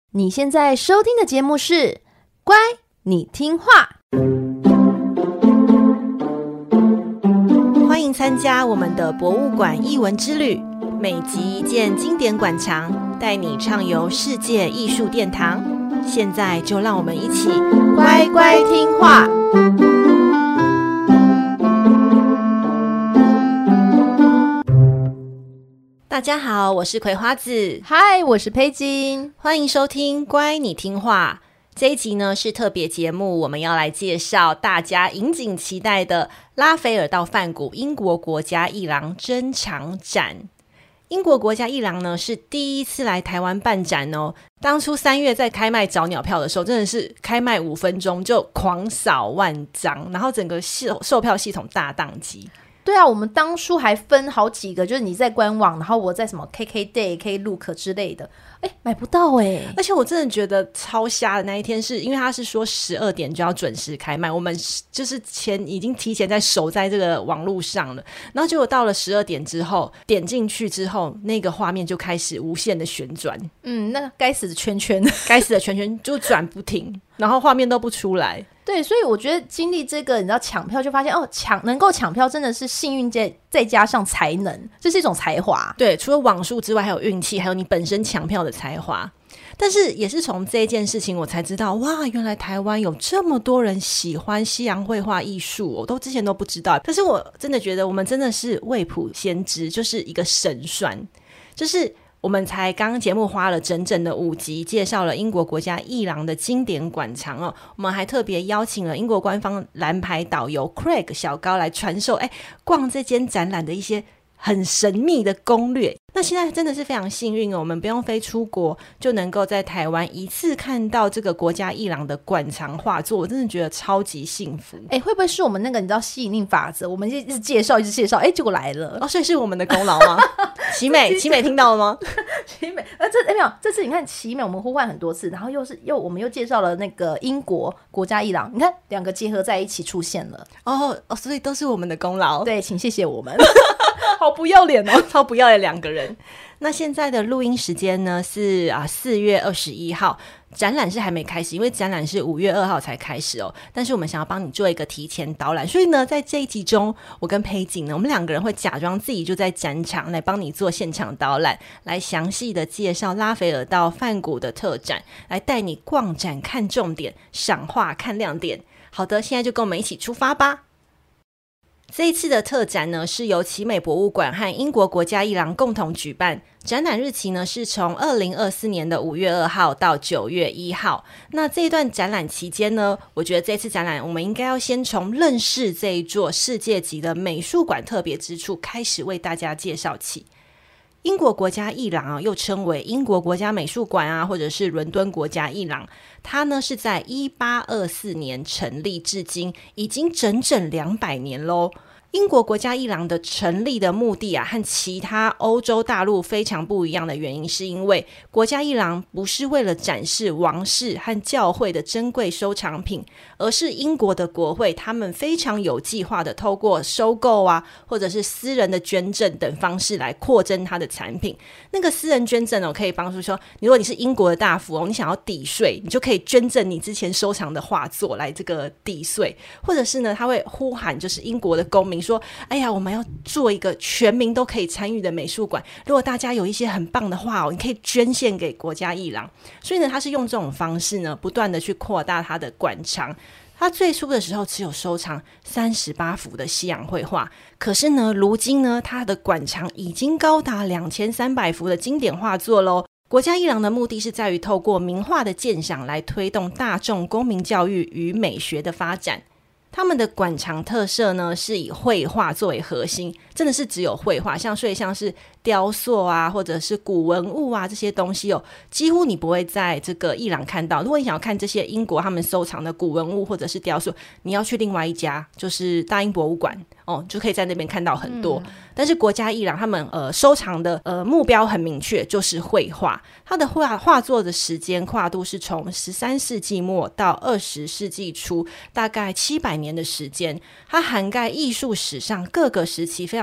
你现在收听的节目是《乖，你听话》。 欢迎参加我们的博物馆艺文之旅，每集一件经典馆藏，带你畅游世界艺术殿堂。现在就让我们一起乖乖听话。大家好，我是葵花子。 嗨，我是佩金。 欢迎收听乖你听话。这一集呢是特别节目，我们要来介绍大家引颈期待的拉斐尔到梵谷英国国家艺廊珍藏展。英国国家艺廊呢是第一次来台湾办展哦。当初3月在开卖早鸟票的时候，真的是开卖5分钟就狂扫万张，然后整个售票系统大宕机。 对啊，我们当初还分好几个，就是你在官网，然后我在什么 KKday、Klook 之类的，买不到而且我真的觉得超瞎的那一天是因为他是说12点就要准时开卖，我们就是已经提前在守在这个网路上了，然后结果到了12点之后点进去之后，那个画面就开始无限的旋转， 那该死的圈圈就转不停，然后画面都不出来。 对，所以我觉得经历这个，你知道抢票就发现能够抢票真的是幸运再加上才能，这是一种才华。 对，除了网数之外，还有运气，还有你本身抢票的才华。但是也是从这一件事情我才知道，哇，原来台湾有这么多人喜欢西洋绘画艺术，我之前都不知道。但是我真的觉得我们真的是未卜先知，就是一个神算，就是我们才刚节目花了整整的5集介绍了英国国家艺廊的经典馆藏哦。我们还特别邀请了英国官方蓝牌导游 Craig 小高来传授逛这间展览的一些很神秘的攻略。那现在真的是非常幸运哦，我们不用飞出国就能够在台湾一次看到这个国家艺廊的馆藏画作，我真的觉得超级幸福。 会不会是我们那个你知道吸引力法则，我们一直介绍结果来了所以是我们的功劳吗？奇美听到了吗？ 奇美没有，这次你看奇美我们呼唤很多次，然后我们又介绍了那个英国国家艺廊，你看2个结合在一起出现了所以都是我们的功劳。 对，请谢谢我们。好不要脸哦， 超不要脸2个人。那现在的录音时间呢是4月21号，展览是还没开始，因为展览是5月2号才开始哦。但是我们想要帮你做一个提前导览，所以呢在这一集中，我跟佩景呢，我们2个人会假装自己就在展场来帮你做现场导览，来详细的介绍拉斐尔到梵谷的特展，来带你逛展看重点，赏画看亮点。好的，现在就跟我们一起出发吧。这一次的特展呢是由奇美博物馆和英国国家艺廊共同举办，展览日期呢是从2024年的5月2号到9月1号。那这一段展览期间呢，我觉得这次展览我们应该要先从认识这一座世界级的美术馆特别之处开始为大家介绍起。英国国家艺廊又称为英国国家美术馆或者是伦敦国家艺廊，它呢是在1824年成立至今，已经整整200年咯。英国国家艺廊的成立的目的和其他欧洲大陆非常不一样的原因，是因为国家艺廊不是为了展示王室和教会的珍贵收藏品，而是英国的国会他们非常有计划的透过收购或者是私人的捐赠等方式来扩增它的产品。那个私人捐赠可以帮助说，如果你是英国的大富翁，你想要抵税，你就可以捐赠你之前收藏的画作来这个抵税，或者是呢他会呼喊就是英国的公民说，我们要做一个全民都可以参与的美术馆，如果大家有一些很棒的画你可以捐献给国家艺廊。所以呢他是用这种方式呢不断的去扩大他的馆藏。他最初的时候只有收藏38幅的西洋绘画，可是呢如今呢他的馆藏已经高达2300幅的经典画作咯。国家艺廊的目的是在于透过名画的鉴赏来推动大众公民教育与美学的发展。他们的馆藏特色呢是以绘画作为核心，真的是只有绘画，所以像是雕塑或者是古文物这些东西几乎你不会在这个艺廊看到。如果你想要看这些英国他们收藏的古文物或者是雕塑，你要去另外一家就是大英博物馆就可以在那边看到很多。但是国家艺廊他们收藏的目标很明确，就是绘画。它的画作的时间跨度是从13世纪末到20世纪初，大概700年的时间。它涵盖艺术史上各个时期非常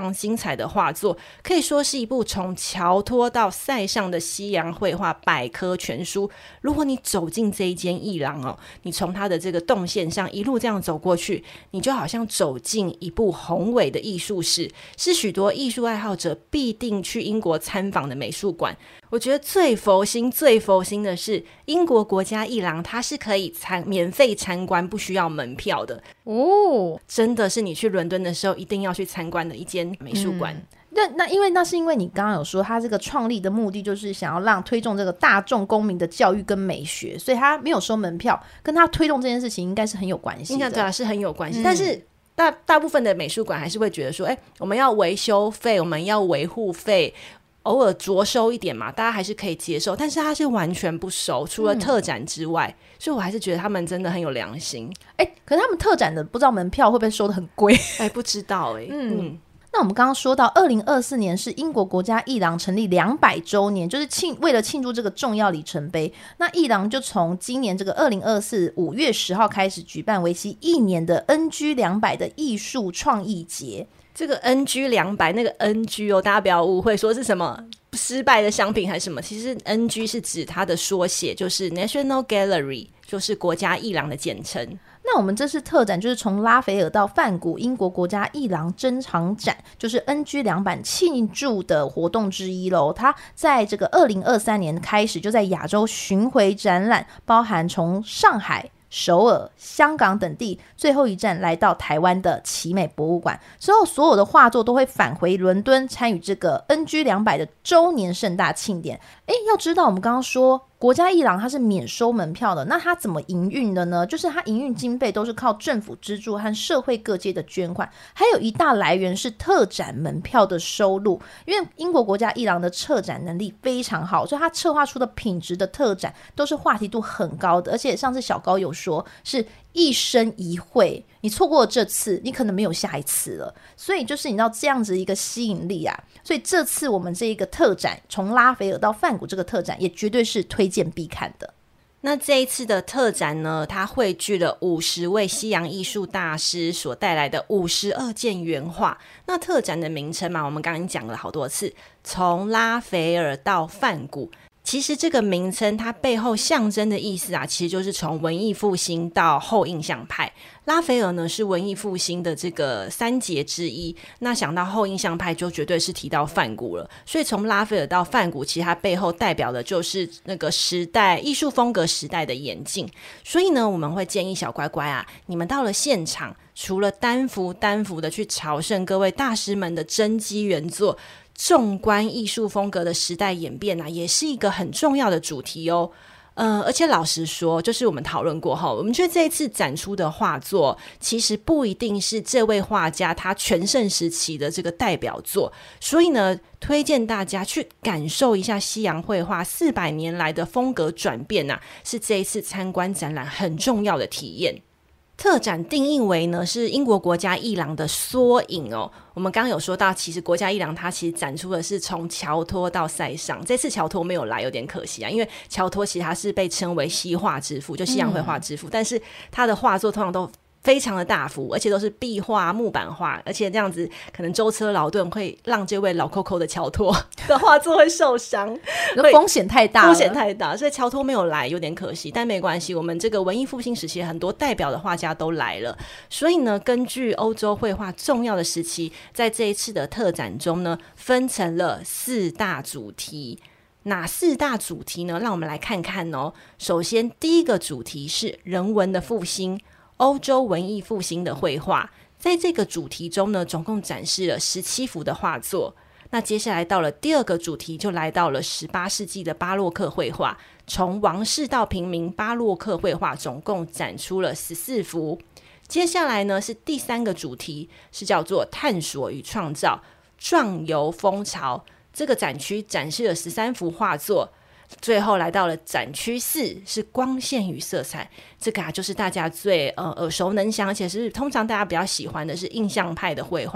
常精彩的画作，可以说是一部从乔托到塞尚的西洋绘画百科全书。如果你走进这一间艺廊哦，你从它的这个动线上一路这样走过去，你就好像走进一部宏伟的艺术史，是许多艺术爱好者必定去英国参访的美术馆。我觉得最佛心的是英国国家艺廊，它是可以免费参观，不需要门票的哦。真的是你去伦敦的时候一定要去参观的一间美术馆。 那是因为你刚刚有说他这个创立的目的就是想要让推动这个大众公民的教育跟美学，所以他没有收门票，跟他推动这件事情应该是很有关系的。 应该对啊，是很有关系。但是大部分的美术馆还是会觉得说，我们要维修费，我们要维护费，偶尔着收一点嘛，大家还是可以接受，但是他是完全不收，除了特展之外，所以我还是觉得他们真的很有良心。 可是他们特展的不知道门票会不会收得很贵？ 不知道那我们刚刚说到2024年是英国国家艺廊成立200周年，就是为了庆祝这个重要里程碑，那艺廊就从今年这个2024 5月10号开始举办为期1年的 NG200 的艺术创意节。 这个 NG200 那个 NG 大家不要误会说是什么失败的商品还是什么，其实 NG 是指它的缩写，就是 National Gallery， 就是国家艺廊的简称。 那我们这次特展就是从拉斐尔到梵谷英国国家艺廊珍藏展，就是 NG200 庆祝的活动之一咯。它在这个2023年开始就在亚洲巡回展览，包含从上海、首尔、香港等地，最后一站来到台湾的奇美博物馆之后，所有的画作都会返回伦敦参与这个 NG200 的周年盛大庆典。要知道我们刚刚说国家艺廊它是免收门票的，那它怎么营运的呢？就是它营运经费都是靠政府资助和社会各界的捐款，还有一大来源是特展门票的收入。因为英国国家艺廊的策展能力非常好，所以它策划出的品质的特展都是话题度很高的，而且上次小高有说是一生一会，你错过了这次你可能没有下一次了，所以就是你知道这样子一个吸引力啊，所以这次我们这一个特展从拉斐尔到梵谷这个特展也绝对是推荐必看的。 那这一次的特展呢，它汇聚了50位西洋艺术大师所带来的52件原画。那特展的名称嘛，我们刚刚讲了好多次，从拉斐尔到梵谷，其实这个名称它背后象征的意思啊，其实就是从文艺复兴到后印象派。拉斐尔呢是文艺复兴的这个三杰之一，那想到后印象派就绝对是提到梵谷了，所以从拉斐尔到梵谷，其实它背后代表的就是那个时代艺术风格时代的演进。所以呢，我们会建议小乖乖啊，你们到了现场，除了单幅的去朝圣各位大师们的真迹原作，纵观艺术风格的时代演变啊，也是一个很重要的主题哦。而且老实说，就是我们讨论过后，我们觉得这一次展出的画作其实不一定是这位画家他全盛时期的这个代表作，所以呢，推荐大家去感受一下西洋绘画400年来的风格转变啊，是这一次参观展览很重要的体验。特展定义为呢是英国国家艺廊的缩影哦。我们刚刚有说到，其实国家艺廊它其实展出的是从乔托到塞尚，这次乔托没有来，有点可惜啊，因为乔托其实他是被称为西画之父，就西洋绘画之父，但是他的画作通常都非常的大幅，而且都是壁画、木板画，而且这样子可能舟车劳顿会让这位老扣扣的乔托的画作会受伤， 风险太大， 所以乔托没有来有点可惜，但没关系，我们这个文艺复兴时期很多代表的画家都来了，所以呢，根据欧洲绘画重要的时期，在这一次的特展中呢，分成了4大主题。哪4大主题呢？让我们来看看哦。首先，第一个主题是人文的复兴，欧洲文艺复兴的绘画。在这个主题中呢，总共展示了17幅的画作。那接下来到了第二个主题，就来到了18世纪的巴洛克绘画，从王室到平民，巴洛克绘画总共展出了14幅。接下来呢是第3个主题，是叫做探索与创造，壮游风潮。这个展区展示了13幅画作。最后来到了展区4，是光线与色彩。这个就是大家最耳熟能详，而且是通常大家比较喜欢的是印象派的绘画。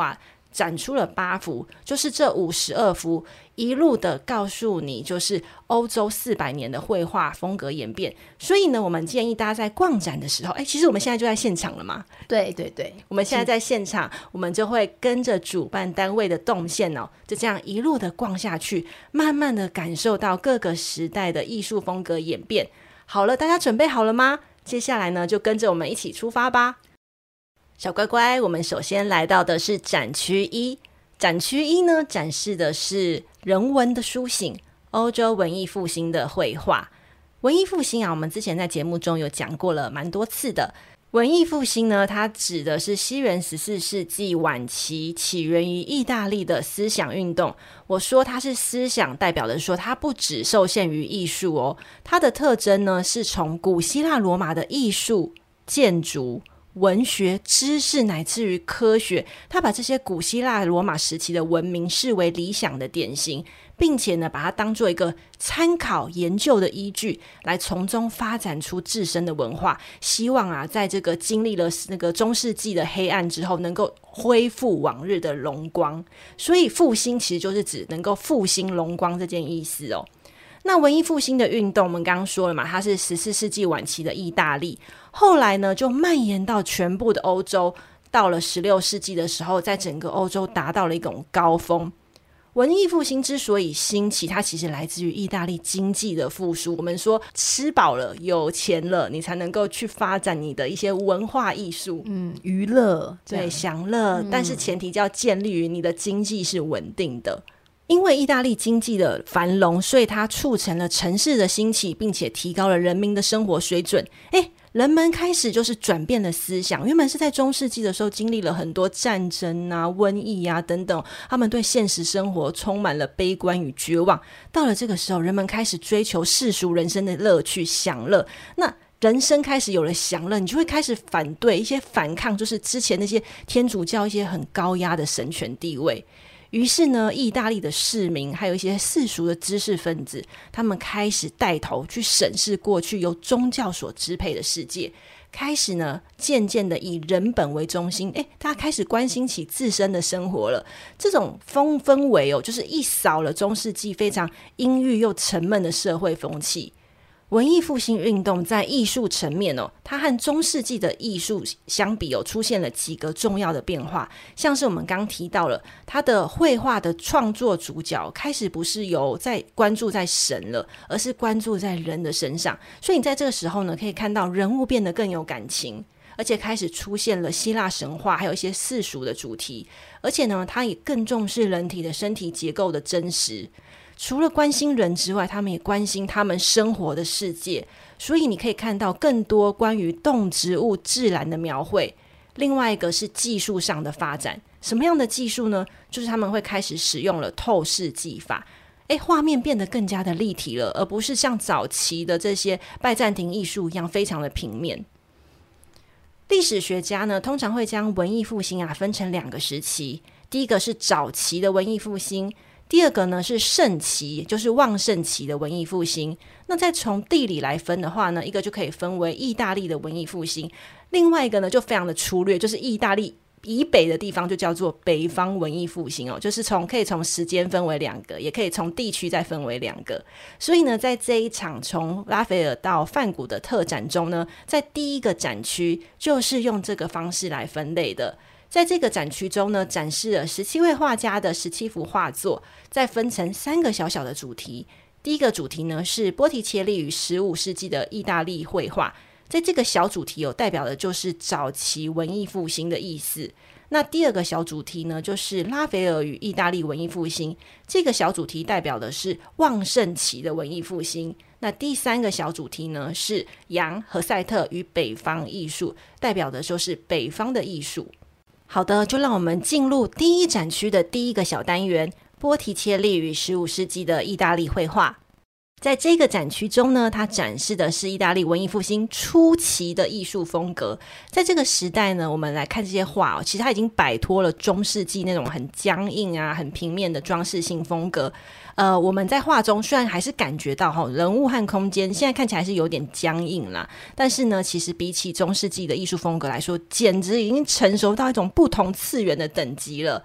展出了8幅，就是这52幅一路的告诉你，就是欧洲400年的绘画风格演变。所以呢，我们建议大家在逛展的时候，其实我们现在就在现场了嘛。 对对对， 我们现在在现场，我们就会跟着主办单位的动线就这样一路的逛下去，慢慢的感受到各个时代的艺术风格演变。好了，大家准备好了吗？接下来呢，就跟着我们一起出发吧。小乖乖，我们首先来到的是展区1。展区1呢，展示的是人文的苏醒，欧洲文艺复兴的绘画。文艺复兴啊，我们之前在节目中有讲过了蛮多次的。文艺复兴呢，它指的是西元14世纪晚期起源于意大利的思想运动。我说它是思想，代表的说它不只受限于艺术哦，它的特征呢是从古希腊罗马的艺术、建筑、文学、知识乃至于科学，他把这些古希腊罗马时期的文明视为理想的典型，并且呢把它当作一个参考研究的依据，来从中发展出自身的文化，希望啊在这个经历了那个中世纪的黑暗之后，能够恢复往日的荣光。所以复兴其实就是指能够复兴荣光这件意思哦。那文艺复兴的运动我们刚刚说了嘛，它是14世纪晚期的意大利，后来呢就蔓延到全部的欧洲，到了16世纪的时候，在整个欧洲达到了一种高峰。文艺复兴之所以兴起，它其实来自于意大利经济的复苏。我们说吃饱了有钱了，你才能够去发展你的一些文化艺术， 娱乐， 对，享乐，但是前提就要建立于你的经济是稳定的。因为意大利经济的繁荣，所以它促成了城市的兴起，并且提高了人民的生活水准。人们开始就是转变了思想，原本是在中世纪的时候经历了很多战争啊、瘟疫啊等等，他们对现实生活充满了悲观与绝望。到了这个时候，人们开始追求世俗人生的乐趣、享乐。那人生开始有了享乐，你就会开始反对一些反抗，就是之前那些天主教一些很高压的神权地位。于是呢，意大利的市民还有一些世俗的知识分子，他们开始带头去审视过去由宗教所支配的世界，开始呢渐渐的以人本为中心，大家开始关心起自身的生活了。这种氛围就是一扫了中世纪非常阴郁又沉闷的社会风气。文艺复兴运动在艺术层面它和中世纪的艺术相比出现了几个重要的变化，像是我们刚提到了它的绘画的创作主角开始不是在关注在神了，而是关注在人的身上。所以你在这个时候呢，可以看到人物变得更有感情，而且开始出现了希腊神话，还有一些世俗的主题，而且呢，它也更重视人体的身体结构的真实。除了关心人之外，他们也关心他们生活的世界，所以你可以看到更多关于动植物自然的描绘。另外一个是技术上的发展，什么样的技术呢？就是他们会开始使用了透视技法，画面变得更加的立体了，而不是像早期的这些拜占庭艺术一样非常的平面。历史学家呢，通常会将文艺复兴分成2个时期，第一个是早期的文艺复兴，第二个呢是盛期，就是旺盛期的文艺复兴。那再从地理来分的话呢，一个就可以分为意大利的文艺复兴，另外一个呢就非常的粗略，就是意大利以北的地方就叫做北方文艺复兴就是可以从时间分为2个，也可以从地区再分为2个。所以呢，在这一场从拉斐尔到梵谷的特展中呢，在第一个展区就是用这个方式来分类的。在这个展区中呢，展示了17位画家的17幅画作，再分成3个小小的主题。第一个主题呢是波提切利与15世纪的意大利绘画，在这个小主题代表的就是早期文艺复兴的意思。那第二个小主题呢就是拉斐尔与意大利文艺复兴，这个小主题代表的是旺盛期的文艺复兴。那第3个小主题呢是杨和塞特与北方艺术，代表的就是北方的艺术。好的，就让我们进入第一展区的第一个小单元，波提切利与15世纪的意大利绘画。在这个展区中呢，它展示的是意大利文艺复兴初期的艺术风格。在这个时代呢，我们来看这些画其实它已经摆脱了中世纪那种很僵硬很平面的装饰性风格。我们在画中虽然还是感觉到人物和空间现在看起来是有点僵硬啦，但是呢，其实比起中世纪的艺术风格来说，简直已经成熟到一种不同次元的等级了。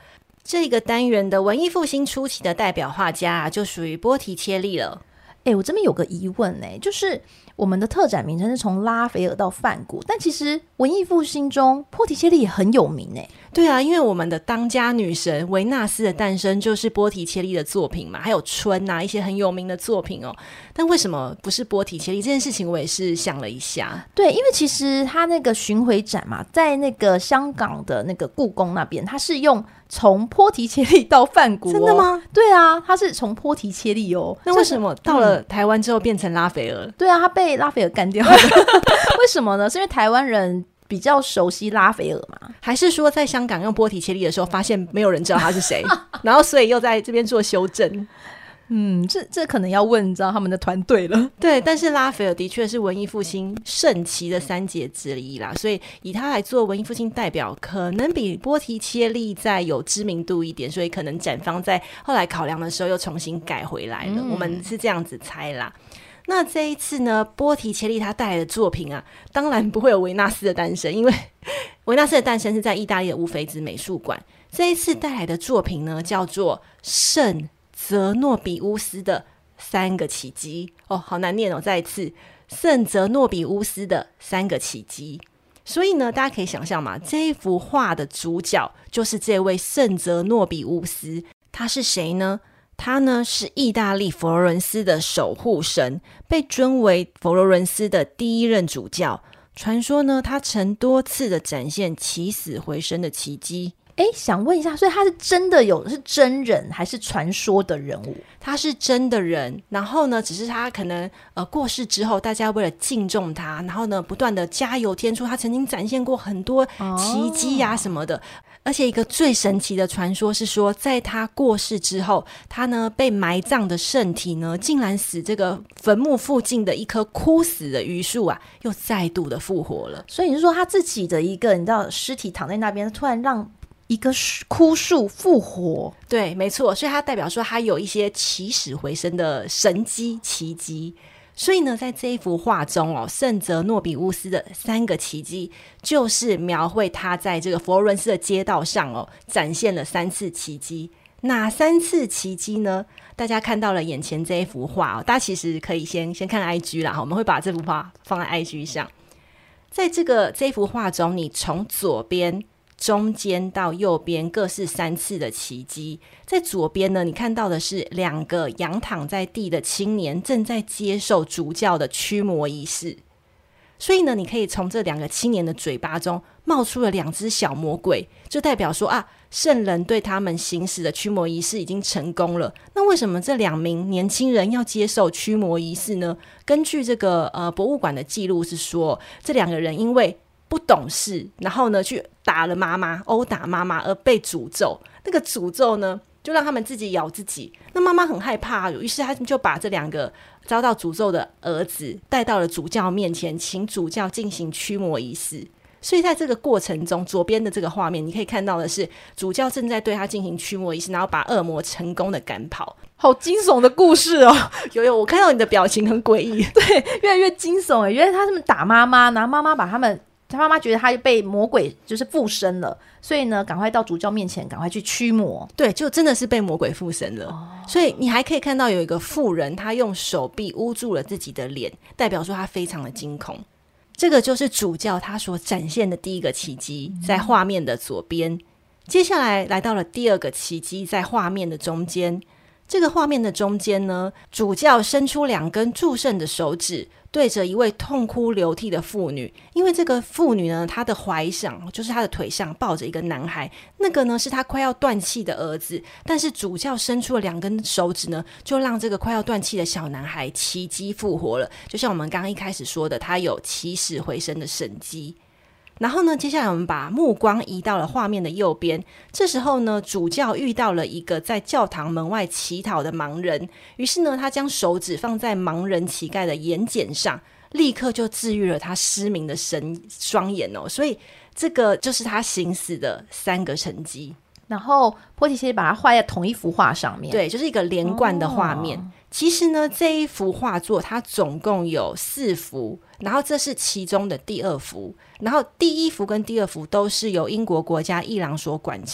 这个单元的文艺复兴初期的代表画家就属于波提切利了。 我这边有个疑问就是我们的特展名称是从拉斐尔到梵谷，但其实文艺复兴中波提切利也很有名对啊，因为我们的当家女神维纳斯的诞生就是波提切利的作品嘛，还有春啊一些很有名的作品但为什么不是波提切利这件事情我也是想了一下。 对，因为其实他那个巡回展嘛，在那个香港的那个故宫那边，他是用从波提切利到梵谷。 真的吗？ 对啊，他是从波提切利那为什么到了台湾之后变成拉斐尔？ 对啊，他被拉斐尔干掉了为什么呢？是因为台湾人比较熟悉拉斐尔嘛？ 还是说在香港用波提切利的时候发现没有人知道他是谁然后所以又在这边做修正？ 这可能要问你知道他们的团队了。 对，但是拉斐尔的确是文艺复兴盛期的三杰之一啦，所以以他来做文艺复兴代表可能比波提切利再有知名度一点，所以可能展方在后来考量的时候又重新改回来了，我们是这样子猜啦。那这一次呢，波提切利他带来的作品啊，当然不会有维纳斯的诞生，因为维纳斯的诞生是在意大利的乌菲兹美术馆。这一次带来的作品呢，叫做圣泽诺比乌斯的三个奇迹。好难念再一次，圣泽诺比乌斯的三个奇迹。所以呢，大家可以想象嘛，这一幅画的主角就是这位圣泽诺比乌斯。他是谁呢？他呢是意大利佛罗伦斯的守护神，被尊为佛罗伦斯的第一任主教。传说呢，他曾多次的展现起死回生的奇迹。 想问一下，所以他是真的是真人还是传说的人物？ 他是真的人，然后呢，只是他可能过世之后，大家为了敬重他，然后呢不断的加油添醋，他曾经展现过很多奇迹啊什么的。而且一个最神奇的传说是说，在他过世之后，他呢被埋葬的圣体呢，竟然使这个坟墓附近的一棵枯死的榆树啊，又再度的复活了。 所以你是说他自己的一个你知道尸体躺在那边，突然让一个枯树复活？ 对，没错，所以他代表说他有一些起死回生的神迹奇迹。所以呢，在这一幅画中圣泽诺比乌斯的三个奇迹，就是描绘他在这个佛罗伦斯的街道上展现了3次奇迹。哪3次奇迹呢？大家看到了眼前这一幅画大家其实可以先看 IG 啦，我们会把这幅画放在 IG 上。在这幅画中，你从左边中间到右边各是3次的奇迹。在左边呢，你看到的是2个仰躺在地的青年正在接受主教的驱魔仪式。所以呢，你可以从这2个青年的嘴巴中冒出了2只小魔鬼，就代表说圣人对他们行使的驱魔仪式已经成功了。那为什么这2名年轻人要接受驱魔仪式呢？根据这个博物馆的记录是说，这2个人因为不懂事，然后呢去打了妈妈，殴打妈妈而被诅咒。那个诅咒呢，就让他们自己咬自己。那妈妈很害怕，于是他就把这2个遭到诅咒的儿子带到了主教面前，请主教进行驱魔仪式。所以在这个过程中，左边的这个画面你可以看到的是主教正在对他进行驱魔仪式，然后把恶魔成功的赶跑。 好惊悚的故事有，我看到你的表情很诡异。 对，越来越惊悚原来他们打妈妈，然后妈妈把他妈妈觉得他被魔鬼就是附身了，所以呢赶快到主教面前赶快去驱魔。 对，就真的是被魔鬼附身了所以你还可以看到有一个妇人，她用手臂捂住了自己的脸，代表说她非常的惊恐。这个就是主教他所展现的第一个奇迹，在画面的左边。接下来来到了第2个奇迹，在画面的中间。这个画面的中间呢，主教伸出2根祝圣的手指，对着一位痛哭流涕的妇女。因为这个妇女呢，她的怀上就是她的腿上抱着一个男孩，那个呢是她快要断气的儿子。但是主教伸出了2根手指呢，就让这个快要断气的小男孩奇迹复活了。就像我们刚刚一开始说的，他有起死回生的神迹。然后呢，接下来我们把目光移到了画面的右边。这时候呢，主教遇到了一个在教堂门外乞讨的盲人，于是呢，他将手指放在盲人乞丐的眼睑上，立刻就治愈了他失明的双眼所以这个就是他行使的3个神迹。 然后波提切利把它画在同一幅画上面， 对，就是一个连贯的画面其实呢，这一幅画作它总共有4幅，然后这是其中的第2幅，然后第1幅跟第2幅都是由英国国家艺廊所馆藏。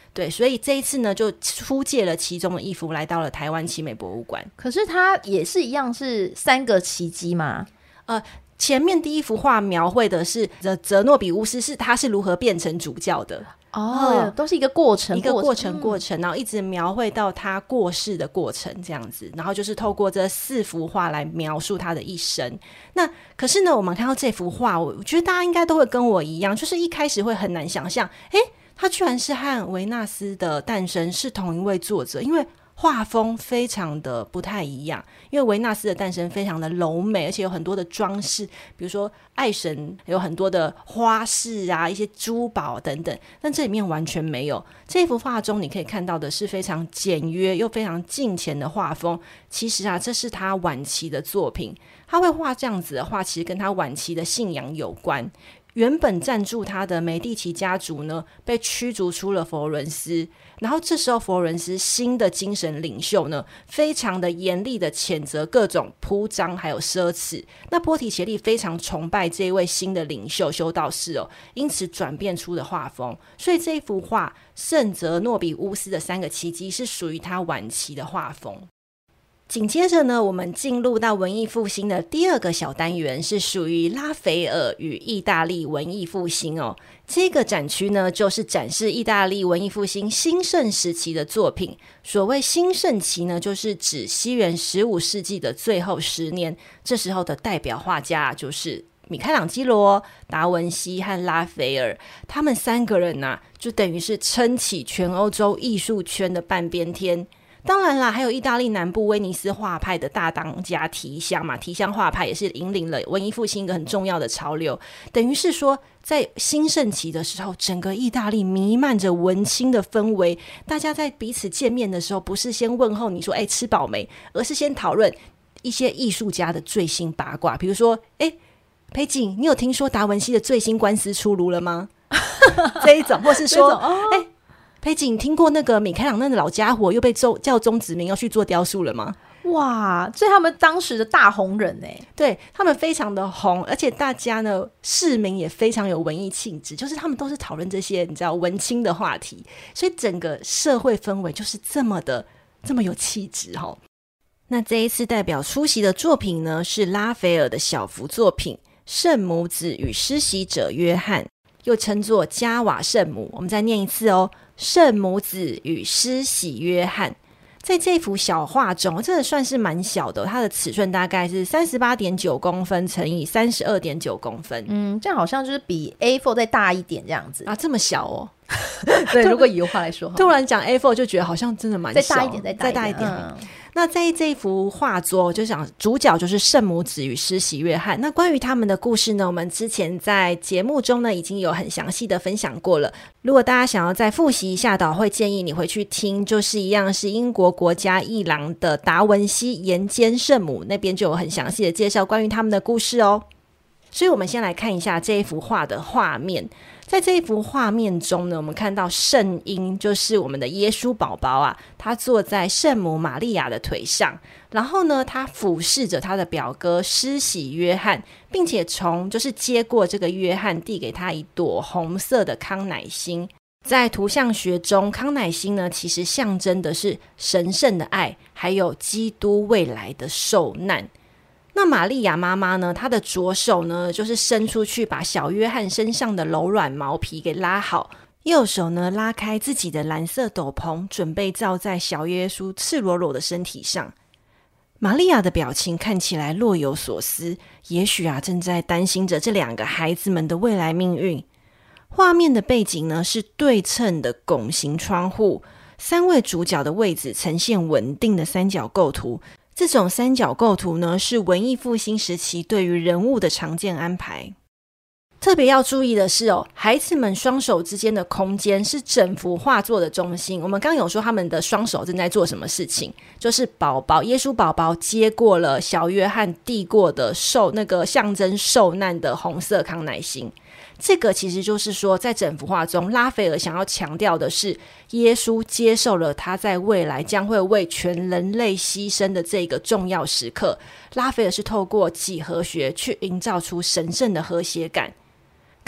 对，所以这一次呢就出借了其中的一幅来到了台湾奇美博物馆。 可是它也是一样是3个奇迹吗？ 前面第一幅画描绘的是泽诺比乌斯，是他是如何变成主教的。 都是一个过程， 然后一直描绘到他过世的过程这样子，然后就是透过这4幅画来描述他的一生。那可是呢，我们看到这幅画，我觉得大家应该都会跟我一样，就是一开始会很难想象，他居然是和维纳斯的诞生是同一位作者，因为画风非常的不太一样，因为维纳斯的诞生非常的柔美，而且有很多的装饰，比如说爱神有很多的花饰啊，一些珠宝等等，但这里面完全没有。这幅画中你可以看到的是非常简约又非常近前的画风，其实啊，这是他晚期的作品。他会画这样子的画，其实跟他晚期的信仰有关。原本赞助他的梅第奇家族呢，被驱逐出了佛罗伦斯，然后这时候佛罗伦斯新的精神领袖呢，非常的严厉的谴责各种铺张还有奢侈。那波提切利非常崇拜这一位新的领袖修道士因此转变出的画风。所以这一幅画圣泽诺比乌斯的3个奇迹是属于他晚期的画风。紧接着呢，我们进入到文艺复兴的第2个小单元，是属于拉斐尔与意大利文艺复兴这个展区呢，就是展示意大利文艺复兴兴盛时期的作品。所谓兴盛期呢，就是指西元15世纪的最后10年，这时候的代表画家就是米开朗基罗、达文西和拉斐尔，他们3个人就等于是撑起全欧洲艺术圈的半边天。当然啦，还有意大利南部威尼斯画派的大当家提香嘛，提香画派也是引领了文艺复兴一个很重要的潮流。等于是说，在兴盛期的时候，整个意大利弥漫着文青的氛围，大家在彼此见面的时候，不是先问候你说吃饱没，而是先讨论一些艺术家的最新八卦，比如说裴景，你有听说达文西的最新官司出炉了吗？这一种，或是说裴景，听过那个米开朗那的老家伙又被教宗指名要去做雕塑了吗？ 哇，这他们当时的大红人对，他们非常的红，而且大家呢市民也非常有文艺气质，就是他们都是讨论这些你知道文青的话题，所以整个社会氛围就是这么有气质那这一次代表出席的作品呢，是拉斐尔的小幅作品《圣母子与施洗者约翰》，又称作加瓦圣母。我们再念一次圣母子与施洗约翰。在这幅小画中，真的算是蛮小的它的尺寸大概是 38.9 公分乘以 32.9 公分。 这样好像就是比 A4 再大一点这样子这么小对，如果以油画来说， 突然讲 A4 就觉得好像真的蛮小， 再大一点， 再大一点。那在这一幅画作，就想主角就是圣母子与施洗约翰。那关于他们的故事呢，我们之前在节目中呢已经有很详细的分享过了。如果大家想要再复习一下的，会建议你回去听，就是一样是英国国家艺廊的达文西岩间圣母那边就有很详细的介绍关于他们的故事所以我们先来看一下这一幅画的画面。在这一幅画面中呢，我们看到圣婴就是我们的耶稣宝宝他坐在圣母玛利亚的腿上，然后呢他俯视着他的表哥施洗约翰，并且就是接过这个约翰，递给他一朵红色的康乃馨。在图像学中，康乃馨呢其实象征的是神圣的爱，还有基督未来的受难。那玛利亚妈妈呢，她的左手呢就是伸出去把小约翰身上的柔软毛皮给拉好，右手呢拉开自己的蓝色斗篷，准备罩在小耶稣赤裸裸的身体上。玛利亚的表情看起来若有所思，也许正在担心着这2个孩子们的未来命运。画面的背景呢是对称的拱形窗户，3位主角的位置呈现稳定的三角构图。这种三角构图呢，是文艺复兴时期对于人物的常见安排。特别要注意的是孩子们双手之间的空间是整幅画作的中心。我们刚有说他们的双手正在做什么事情，就是耶稣宝宝接过了小约翰递过的那个象征受难的红色康乃馨。这个其实就是说，在整幅画中，拉斐尔想要强调的是，耶稣接受了他在未来将会为全人类牺牲的这个重要时刻。拉斐尔是透过几何学去营造出神圣的和谐感。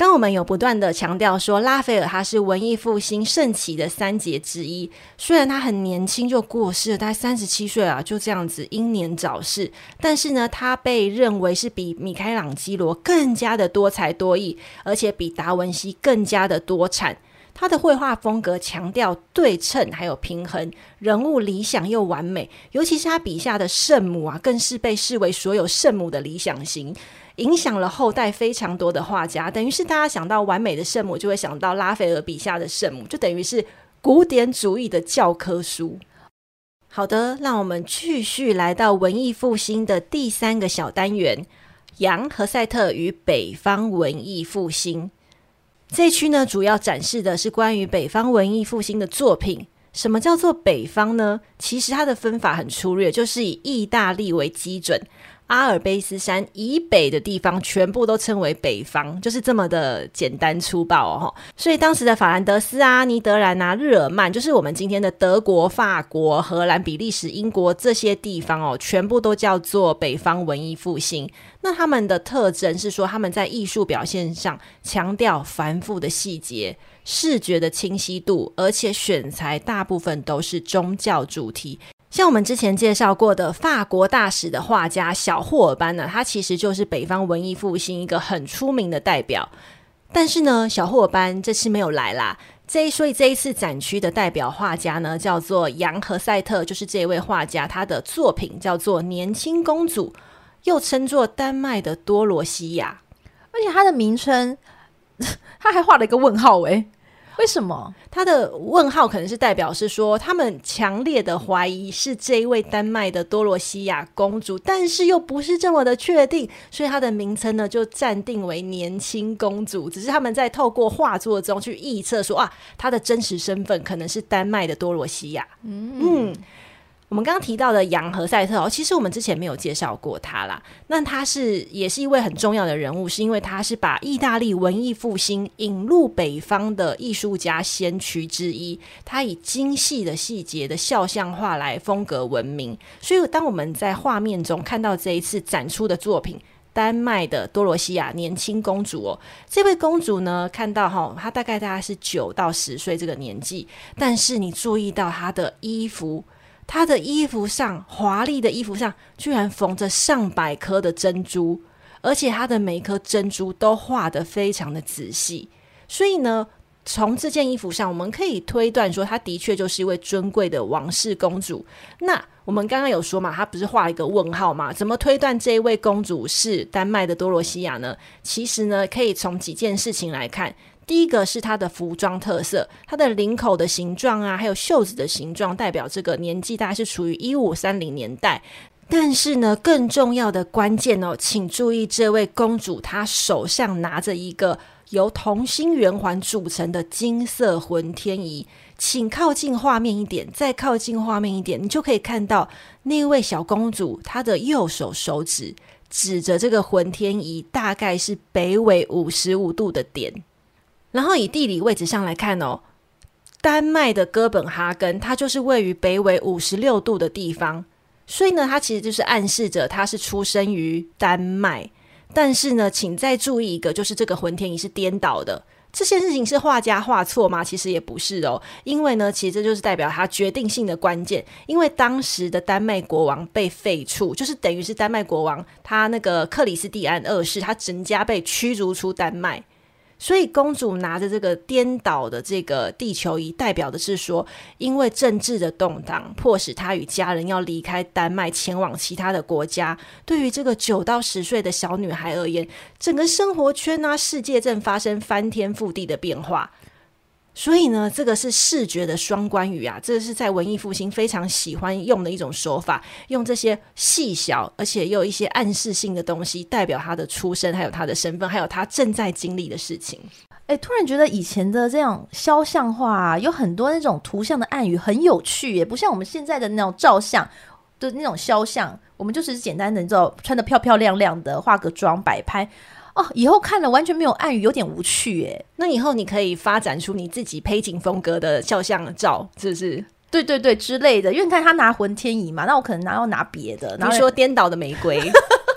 刚我们有不断的强调说，拉斐尔他是文艺复兴盛期的三杰之一，虽然他很年轻就过世了，大概37岁啊，就这样子英年早逝，但是呢，他被认为是比米开朗基罗更加的多才多艺，而且比达文西更加的多产。他的绘画风格强调对称还有平衡，人物理想又完美，尤其是他笔下的圣母啊，更是被视为所有圣母的理想型，影响了后代非常多的画家。等于是大家想到完美的圣母，就会想到拉斐尔笔下的圣母，就等于是古典主义的教科书。好的，让我们继续来到文艺复兴的第3个小单元，杨何塞特与北方文艺复兴。这一区呢，主要展示的是关于北方文艺复兴的作品。什么叫做北方呢？其实它的分法很粗略，就是以意大利为基准，阿尔卑斯山以北的地方全部都称为北方，就是这么的简单粗暴哦。所以当时的法兰德斯啊、尼德兰啊、日耳曼，就是我们今天的德国、法国、荷兰、比利时、英国这些地方哦，全部都叫做北方文艺复兴。那他们的特征是说，他们在艺术表现上强调繁复的细节、视觉的清晰度，而且选材大部分都是宗教主题。像我们之前介绍过的法国大使的画家小霍尔班呢，他其实就是北方文艺复兴一个很出名的代表。但是呢，小霍尔班这次没有来啦，所以这一次展区的代表画家呢，叫做杨何塞特，就是这位画家，他的作品叫做《年轻公主》，又称作丹麦的多罗西亚。 而且他的名称他还画了一个问号为什么？ 他的问号可能是代表是说，他们强烈的怀疑是这一位丹麦的多罗西亚公主，但是又不是这么的确定，所以他的名称呢就暂定为年轻公主。只是他们在透过画作中去臆测说啊，她的真实身份可能是丹麦的多罗西亚。我们刚刚提到的杨何塞特其实我们之前没有介绍过他啦。那他也是一位很重要的人物，是因为他是把意大利文艺复兴引入北方的艺术家先驱之一。他以精细的细节的肖像画来风格闻名，所以当我们在画面中看到这一次展出的作品丹麦的多罗西亚年轻公主这位公主呢，看到她大概是9到10岁这个年纪，但是你注意到她的衣服，她的衣服上，华丽的衣服上居然缝着上百颗的珍珠，而且她的每一颗珍珠都画得非常的仔细。所以呢，从这件衣服上我们可以推断说，她的确就是一位尊贵的王室公主。那我们刚刚有说嘛，她不是画一个问号嘛？怎么推断这一位公主是丹麦的多罗西亚呢？其实呢，可以从几件事情来看。第一个是她的服装特色，她的领口的形状啊，还有袖子的形状，代表这个年纪大概是处于1530年代。但是呢，更重要的关键请注意这位公主她手上拿着一个由同心圆环组成的金色浑天仪。请靠近画面一点，再靠近画面一点，你就可以看到那位小公主她的右手手指指着这个浑天仪，大概是北纬55度的点。然后以地理位置上来看丹麦的哥本哈根它就是位于北纬56度的地方，所以呢，它其实就是暗示着它是出生于丹麦。但是呢，请再注意一个，就是这个浑天仪是颠倒的。这件事情是画家画错吗？其实也不是因为呢，其实这就是代表他决定性的关键。因为当时的丹麦国王被废黜，就是等于是丹麦国王他那个克里斯蒂安2世，他整家被驱逐出丹麦。所以公主拿着这个颠倒的这个地球仪，代表的是说，因为政治的动荡迫使她与家人要离开丹麦前往其他的国家。对于这个9到10岁的小女孩而言，整个生活圈啊，世界正发生翻天覆地的变化。所以呢，这个是视觉的双关语啊，这是在文艺复兴非常喜欢用的一种手法，用这些细小而且又有一些暗示性的东西代表他的出身，还有他的身份，还有他正在经历的事情。 突然觉得以前的这样肖像画有很多那种图像的暗语很有趣耶，不像我们现在的那种照相的那种肖像，我们就只是简单的你知道穿得漂漂亮亮的化个妆摆拍以后看了完全没有暗语，有点无趣耶。 那以后你可以发展出你自己配景风格的肖像照，是不是？ 对对对之类的，因为你看他拿浑天仪嘛，那我可能要拿别的， 比如说颠倒的玫瑰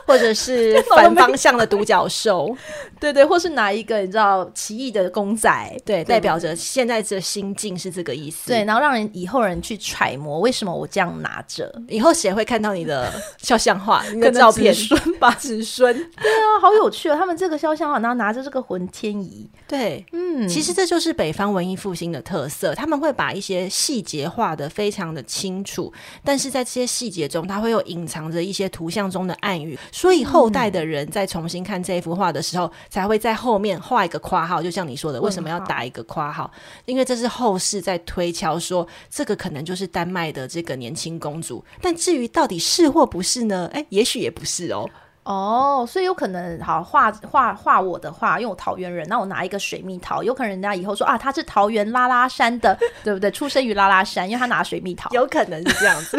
或者是反方向的独角兽， 对对，或是拿一个你知道奇异的公仔， 对，代表着现在这心境是这个意思。 对，然后让以后人去揣摩为什么我这样拿着， 以后谁会看到你的肖像画、你的照片？ 子孙吧， 子孙。 对啊，好有趣哦！他们这个肖像画，然后拿着这个浑天仪， 对，其实这就是北方文艺复兴的特色，他们会把一些细节画得非常的清楚，但是在这些细节中，它会有隐藏着一些图像中的暗语，所以后代的人在重新看这一幅画的时候，才会在后面画一个括号，就像你说的，为什么要打一个括号？因为这是后世在推敲说，这个可能就是丹麦的这个年轻公主，但至于到底是或不是呢？也许也不是哦。 哦，所以有可能好画我的画，因为我桃园人，那我拿一个水蜜桃，有可能人家以后说啊，他是桃园拉拉山的，对不对？出生于拉拉山，因为他拿水蜜桃， 有可能是这样子，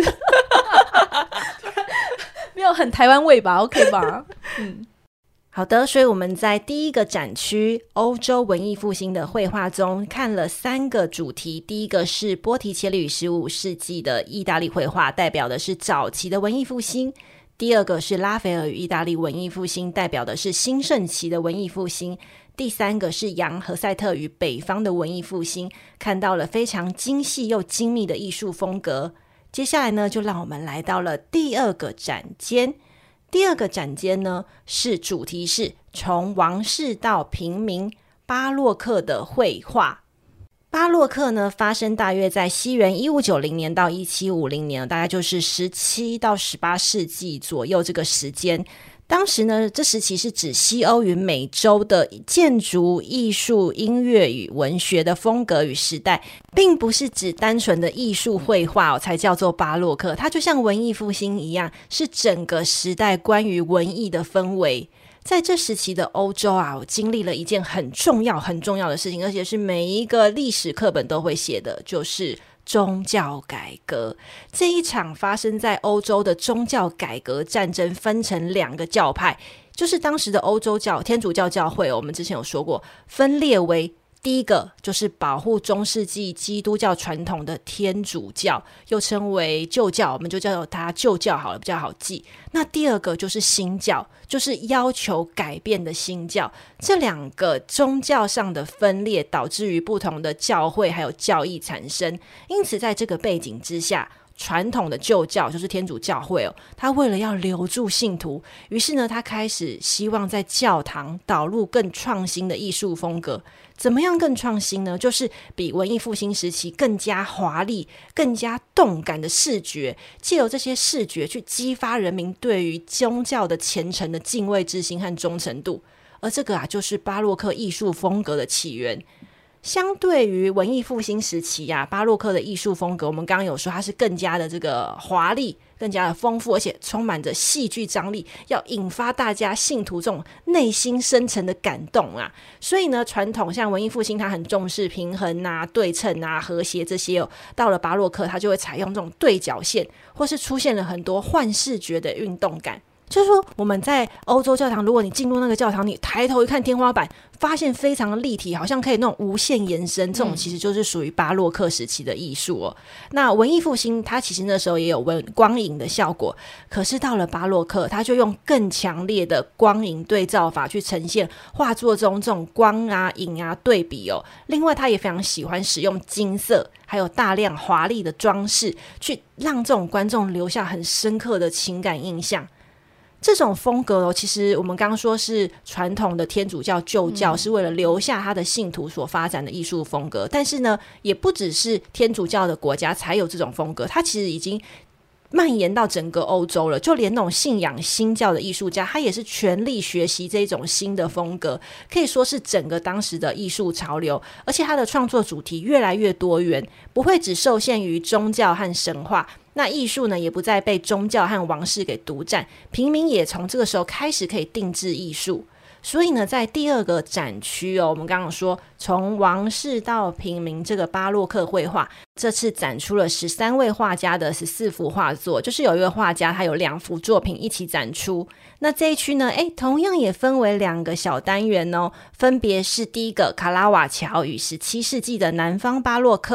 没有很台湾味吧 ？OK 吧？ 好的，所以我们在第一个展区欧洲文艺复兴的绘画中看了3个主题，第一个是波提切利与15世纪的意大利绘画，代表的是早期的文艺复兴。第二个是拉斐尔与意大利文艺复兴，代表的是新盛期的文艺复兴。第3个是杨何塞特与北方的文艺复兴，看到了非常精细又精密的艺术风格。接下来呢，就让我们来到了第二个展间。第二个展间呢，主题是从王室到平民，巴洛克的绘画。巴洛克呢，发生大约在西元1590年到1750年，大概就是17到18世纪左右这个时间。当时呢，这时期是指西欧与美洲的建筑、艺术、音乐与文学的风格与时代，并不是指单纯的艺术绘画才叫做巴洛克。它就像文艺复兴一样，是整个时代关于文艺的氛围。在这时期的欧洲啊，我经历了一件很重要的事情，而且是每一个历史课本都会写的，就是宗教改革。这一场发生在欧洲的宗教改革战争分成2个教派，就是当时的欧洲天主教教会，我们之前有说过，分裂为第一个就是保护中世纪基督教传统的天主教，又称为旧教，我们就叫它旧教好了，比较好记。那第二个就是新教，就是要求改变的新教。这2个宗教上的分裂导致于不同的教会还有教义产生，因此在这个背景之下，传统的旧教就是天主教会他为了要留住信徒，于是呢，他开始希望在教堂导入更创新的艺术风格。怎么样更创新呢？就是比文艺复兴时期更加华丽、更加动感的视觉，藉由这些视觉去激发人民对于宗教的虔诚的敬畏之心和忠诚度。而这个就是巴洛克艺术风格的起源。相对于文艺复兴时期巴洛克的艺术风格，我们刚刚有说它是更加的这个华丽，更加的丰富，而且充满着戏剧张力，要引发大家信徒这种内心深层的感动所以呢，传统像文艺复兴它很重视平衡对称和谐这些到了巴洛克它就会采用这种对角线，或是出现了很多幻视觉的运动感。就是说我们在欧洲教堂，如果你进入那个教堂，你抬头一看天花板，发现非常的立体，好像可以那种无限延伸，这种其实就是属于巴洛克时期的艺术那文艺复兴它其实那时候也有光影的效果，可是到了巴洛克，它就用更强烈的光影对照法去呈现画作中这种光影对比另外他也非常喜欢使用金色还有大量华丽的装饰，去让这种观众留下很深刻的情感印象。这种风格其实我们刚刚说是传统的天主教旧教，是为了留下他的信徒所发展的艺术风格，但是呢，也不只是天主教的国家才有这种风格，它其实已经蔓延到整个欧洲了，就连那种信仰新教的艺术家，他也是全力学习这种新的风格，可以说是整个当时的艺术潮流。而且他的创作主题越来越多元，不会只受限于宗教和神话，那艺术呢也不再被宗教和王室给独占，平民也从这个时候开始可以定制艺术。所以呢，在第二个展区我们刚刚说从王室到平民这个巴洛克绘画，这次展出了13位画家的14幅画作，就是有一位画家他有2幅作品一起展出。那这一区呢同样也分为2个小单元分别是第一个卡拉瓦乔与17世纪的南方巴洛克，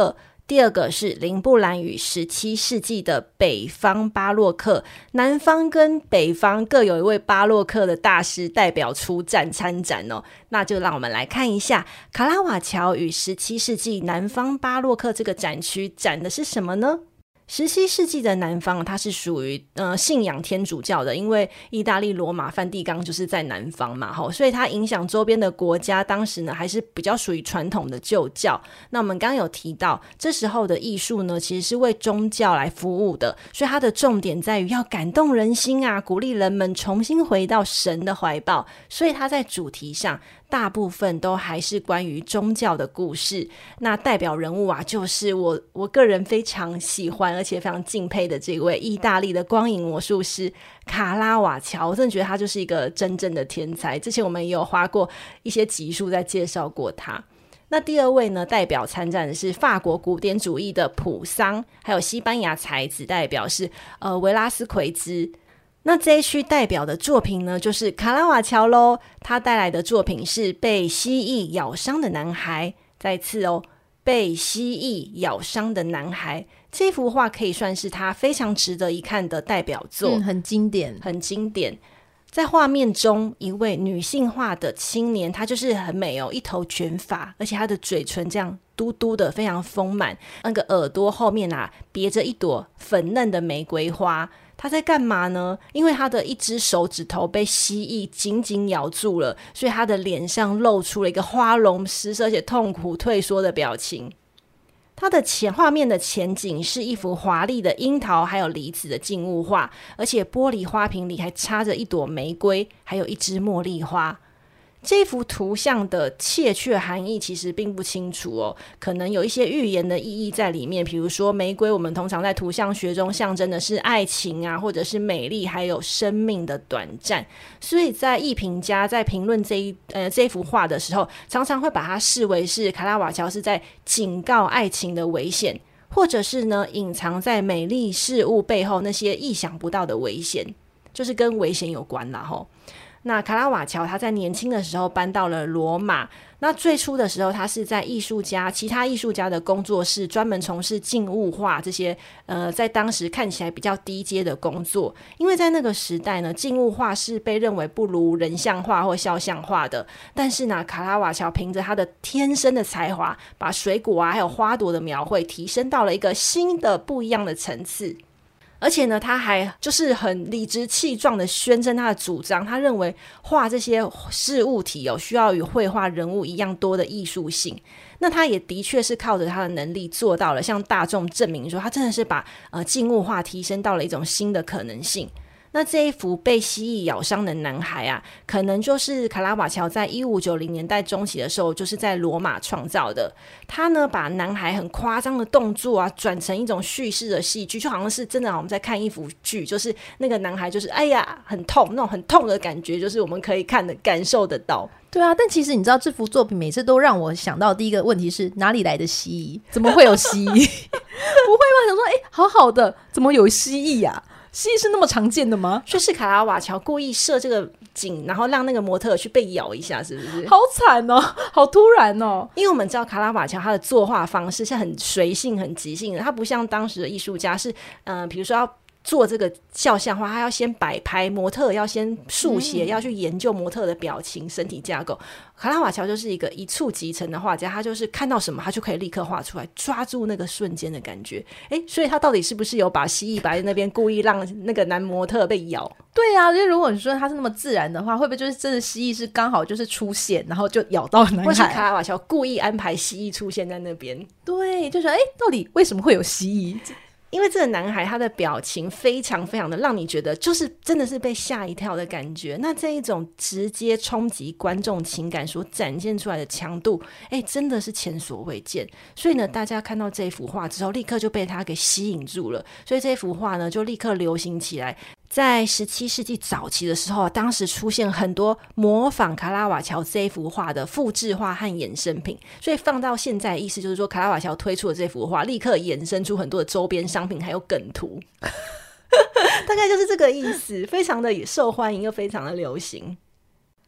第二个是林布兰与17世纪的北方巴洛克，南方跟北方各有一位巴洛克的大师代表出战参展哦。那就让我们来看一下卡拉瓦乔与17世纪南方巴洛克这个展区展的是什么呢？17世纪的南方它是属于信仰天主教的，因为意大利罗马梵蒂冈就是在南方嘛，所以它影响周边的国家，当时呢还是比较属于传统的旧教。那我们刚刚有提到这时候的艺术呢其实是为宗教来服务的，所以它的重点在于要感动人心啊，鼓励人们重新回到神的怀抱，所以它在主题上大部分都还是关于宗教的故事。那代表人物啊就是我个人非常喜欢而且非常敬佩的这位意大利的光影魔术师卡拉瓦乔，我真的觉得他就是一个真正的天才，之前我们也有花过一些集数在介绍过他。那第二位呢，代表参战的是法国古典主义的普桑，还有西班牙才子代表是维拉斯奎兹。那这一区代表的作品呢就是卡拉瓦乔咯，他带来的作品是被蜥蜴咬伤的男孩。再次哦，被蜥蜴咬伤的男孩，这幅画可以算是他非常值得一看的代表作， 很经典， 很经典。在画面中，一位女性化的青年，她就是很美哦，一头卷发，而且她的嘴唇这样嘟嘟的，非常丰满，那个耳朵后面啊别着一朵粉嫩的玫瑰花。他在干嘛呢？因为他的一只手指头被蜥蜴紧紧咬住了，所以他的脸上露出了一个花容失色而且痛苦退缩的表情。他的画面的前景是一幅华丽的樱桃还有梨子的静物画，而且玻璃花瓶里还插着一朵玫瑰还有一支茉莉花。这幅图像的切确含义其实并不清楚哦，可能有一些寓言的意义在里面，比如说玫瑰我们通常在图像学中象征的是爱情啊，或者是美丽还有生命的短暂，所以在艺评家在评论这一幅画的时候，常常会把它视为是卡拉瓦乔是在警告爱情的危险，或者是呢隐藏在美丽事物背后那些意想不到的危险，就是跟危险有关啦吼。那卡拉瓦乔他在年轻的时候搬到了罗马，那最初的时候他是在其他艺术家的工作室专门从事静物画这些在当时看起来比较低阶的工作，因为在那个时代呢，静物画是被认为不如人像画或肖像画的。但是呢，卡拉瓦乔凭着他的天生的才华，把水果啊还有花朵的描绘提升到了一个新的不一样的层次。而且呢，他还就是很理直气壮的宣称他的主张，他认为画这些事物体需要与绘画人物一样多的艺术性。那他也的确是靠着他的能力做到了，向大众证明说他真的是把静物画提升到了一种新的可能性。那这一幅被蜥蜴咬伤的男孩啊，可能就是卡拉瓦乔在1590年代中期的时候就是在罗马创造的。他呢把男孩很夸张的动作啊转成一种叙事的戏剧，就好像是真的我们在看一幅剧，就是那个男孩就是哎呀很痛，那种很痛的感觉就是我们可以感受得到。 对啊，但其实你知道这幅作品每次都让我想到第一个问题是哪里来的蜥蜴？怎么会有蜥蜴？不会吗？想说好好的怎么有蜥蜴啊？蜥蜴是那么常见的吗？ 就是卡拉瓦乔故意设这个景，然后让那个模特去被咬一下，是不是？ 好惨哦，好突然哦！ 因为我们知道卡拉瓦乔他的作画方式是很随性很即兴的，他不像当时的艺术家是比如说要做这个肖像画，他要先摆拍，模特要先速写，要去研究模特的表情身体架构。卡拉瓦乔就是一个一触即成的画家，他就是看到什么他就可以立刻画出来，抓住那个瞬间的感觉。所以他到底是不是有把蜥蜴摆在那边故意让那个男模特被咬？ 对啊，因为如果你说他是那么自然的话，会不会就是真的蜥蜴是刚好就是出现然后就咬到男孩？ 或是卡拉瓦乔故意安排蜥蜴出现在那边？ 对，就说到底为什么会有蜥蜴？ 因为这个男孩他的表情非常非常的让你觉得就是真的是被吓一跳的感觉，那这一种直接冲击观众情感所展现出来的强度真的是前所未见。所以呢大家看到这幅画之后立刻就被他给吸引住了，所以这幅画呢就立刻流行起来。在17世纪早期的时候，当时出现很多模仿卡拉瓦乔这幅画的复制画和衍生品，所以放到现在的意思就是说卡拉瓦乔推出的这幅画立刻衍生出很多的周边商品还有梗图大概就是这个意思，非常的受欢迎又非常的流行。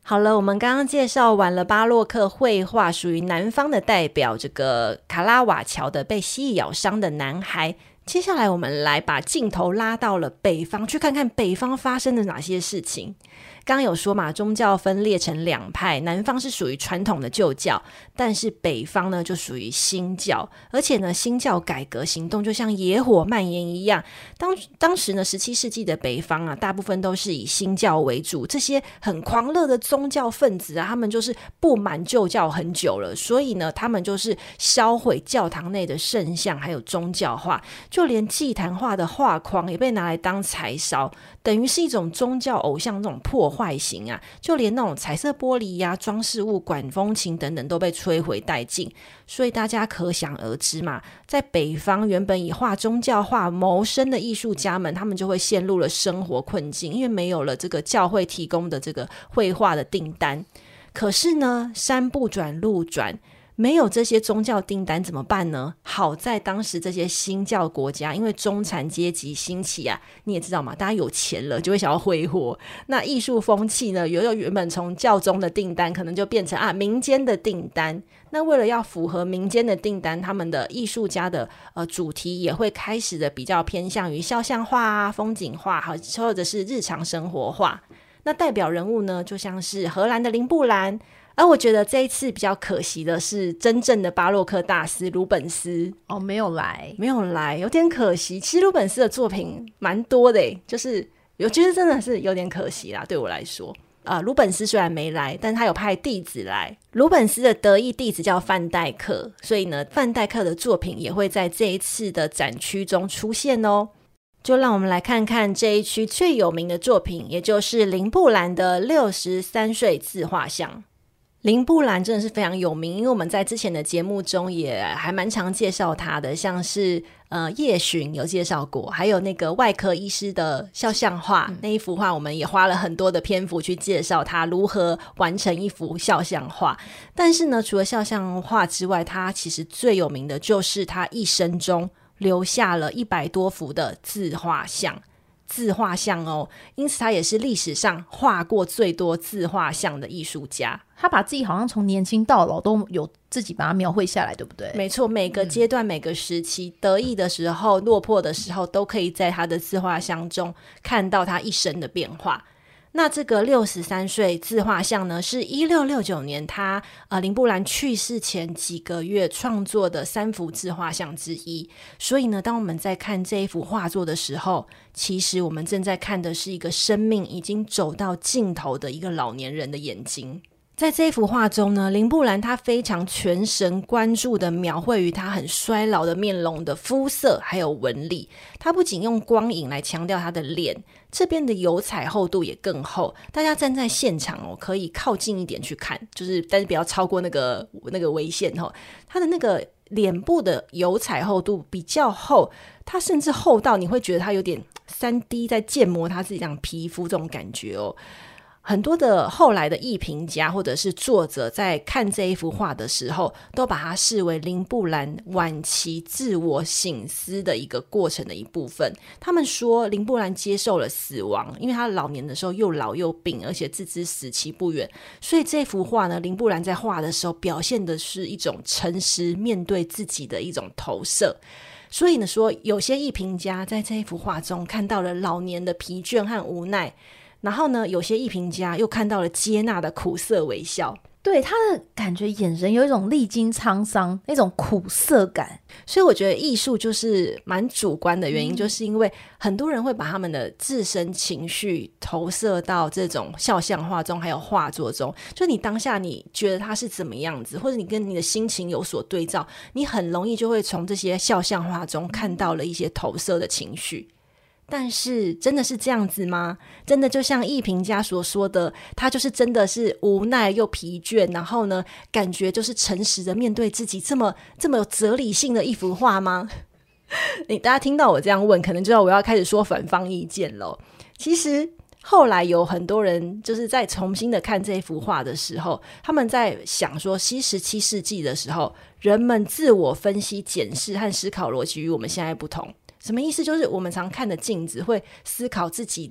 好了，我们刚刚介绍完了巴洛克绘画属于南方的代表，这个卡拉瓦乔的被蜥蜴咬伤的男孩。接下来我们来把镜头拉到了北方，去看看北方发生了哪些事情。刚刚有说嘛，宗教分裂成两派，南方是属于传统的旧教，但是北方呢就属于新教，而且呢新教改革行动就像野火蔓延一样。当时呢17世纪的北方啊，大部分都是以新教为主，这些很狂热的宗教分子啊，他们就是不满旧教很久了，所以呢他们就是销毁教堂内的圣像，还有宗教画，就连祭坛画的画框也被拿来当柴烧，等于是一种宗教偶像这种破坏型啊，就连那种彩色玻璃呀、装饰物、管风琴等等都被摧毁殆尽。所以大家可想而知嘛，在北方原本以画宗教画谋生的艺术家们，他们就会陷入了生活困境，因为没有了这个教会提供的这个绘画的订单。可是呢，山不转路转，没有这些宗教订单怎么办呢？好在当时这些新教国家，因为中产阶级兴起啊，你也知道嘛，大家有钱了就会想要挥霍。那艺术风气呢，原本从教宗的订单可能就变成民间的订单。那为了要符合民间的订单，他们的艺术家的主题也会开始的比较偏向于肖像画啊、风景画，或者是日常生活画。那代表人物呢，就像是荷兰的林布兰。而我觉得这一次比较可惜的是，真正的巴洛克大师鲁本斯没有来， 有点可惜。其实鲁本斯的作品蛮多的耶，就是我觉得真的是有点可惜啦，对我来说。鲁本斯虽然没来，但他有派弟子来。鲁本斯的得意弟子叫范戴克，所以呢，范戴克的作品也会在这一次的展区中出现哦。就让我们来看看这一区最有名的作品，也就是林布兰的63岁自画像。林布兰真的是非常有名，因为我们在之前的节目中也还蛮常介绍他的，像是夜巡有介绍过，还有那个外科医师的肖像画，那一幅画我们也花了很多的篇幅去介绍他如何完成一幅肖像画。但是呢，除了肖像画之外，他其实最有名的就是他一生中留下了100多幅的自画像哦，因此他也是历史上画过最多自画像的艺术家。 他把自己好像从年轻到老都有自己把它描绘下来，对不对？ 没错，每个阶段、每个时期，得意的时候、落魄的时候，都可以在他的自画像中看到他一生的变化。那这个63岁自画像呢，是1669年他林布兰去世前几个月创作的3幅自画像之一。所以呢，当我们在看这一幅画作的时候，其实我们正在看的是一个生命已经走到尽头的一个老年人的眼睛。在这一幅画中呢，林布兰他非常全神贯注的描绘于他很衰老的面容的肤色还有纹理。他不仅用光影来强调他的脸，这边的油彩厚度也更厚。大家站在现场可以靠近一点去看，但是不要超过那个微线他的那个脸部的油彩厚度比较厚，它甚至厚到你会觉得他有点 3D 在建模他自己这样皮肤这种感觉很多的后来的艺评家或者是作者在看这一幅画的时候，都把它视为林布兰晚期自我省思的一个过程的一部分。他们说林布兰接受了死亡，因为他老年的时候又老又病，而且自知死期不远，所以这幅画呢，林布兰在画的时候表现的是一种诚实面对自己的一种投射。所以呢，说有些艺评家在这一幅画中看到了老年的疲倦和无奈，然后呢，有些艺评家又看到了接纳的苦涩微笑。 对，他的感觉眼神有一种历经沧桑那种苦涩感。 所以我觉得艺术就是蛮主观的原因，就是因为很多人会把他们的自身情绪投射到这种肖像画中还有画作中，就你当下你觉得它是怎么样子，或者你跟你的心情有所对照，你很容易就会从这些肖像画中看到了一些投射的情绪。但是真的是这样子吗？真的就像艺评家所说的，他就是真的是无奈又疲倦，然后呢，感觉就是诚实的面对自己，这么有哲理性的一幅画吗？大家听到我这样问，可能知道我要开始说反方意见了。其实后来有很多人就是在重新的看这幅画的时候，他们在想说17世纪的时候，人们自我分析检视和思考逻辑与我们现在不同。什么意思？就是我们常看的镜子会思考自己的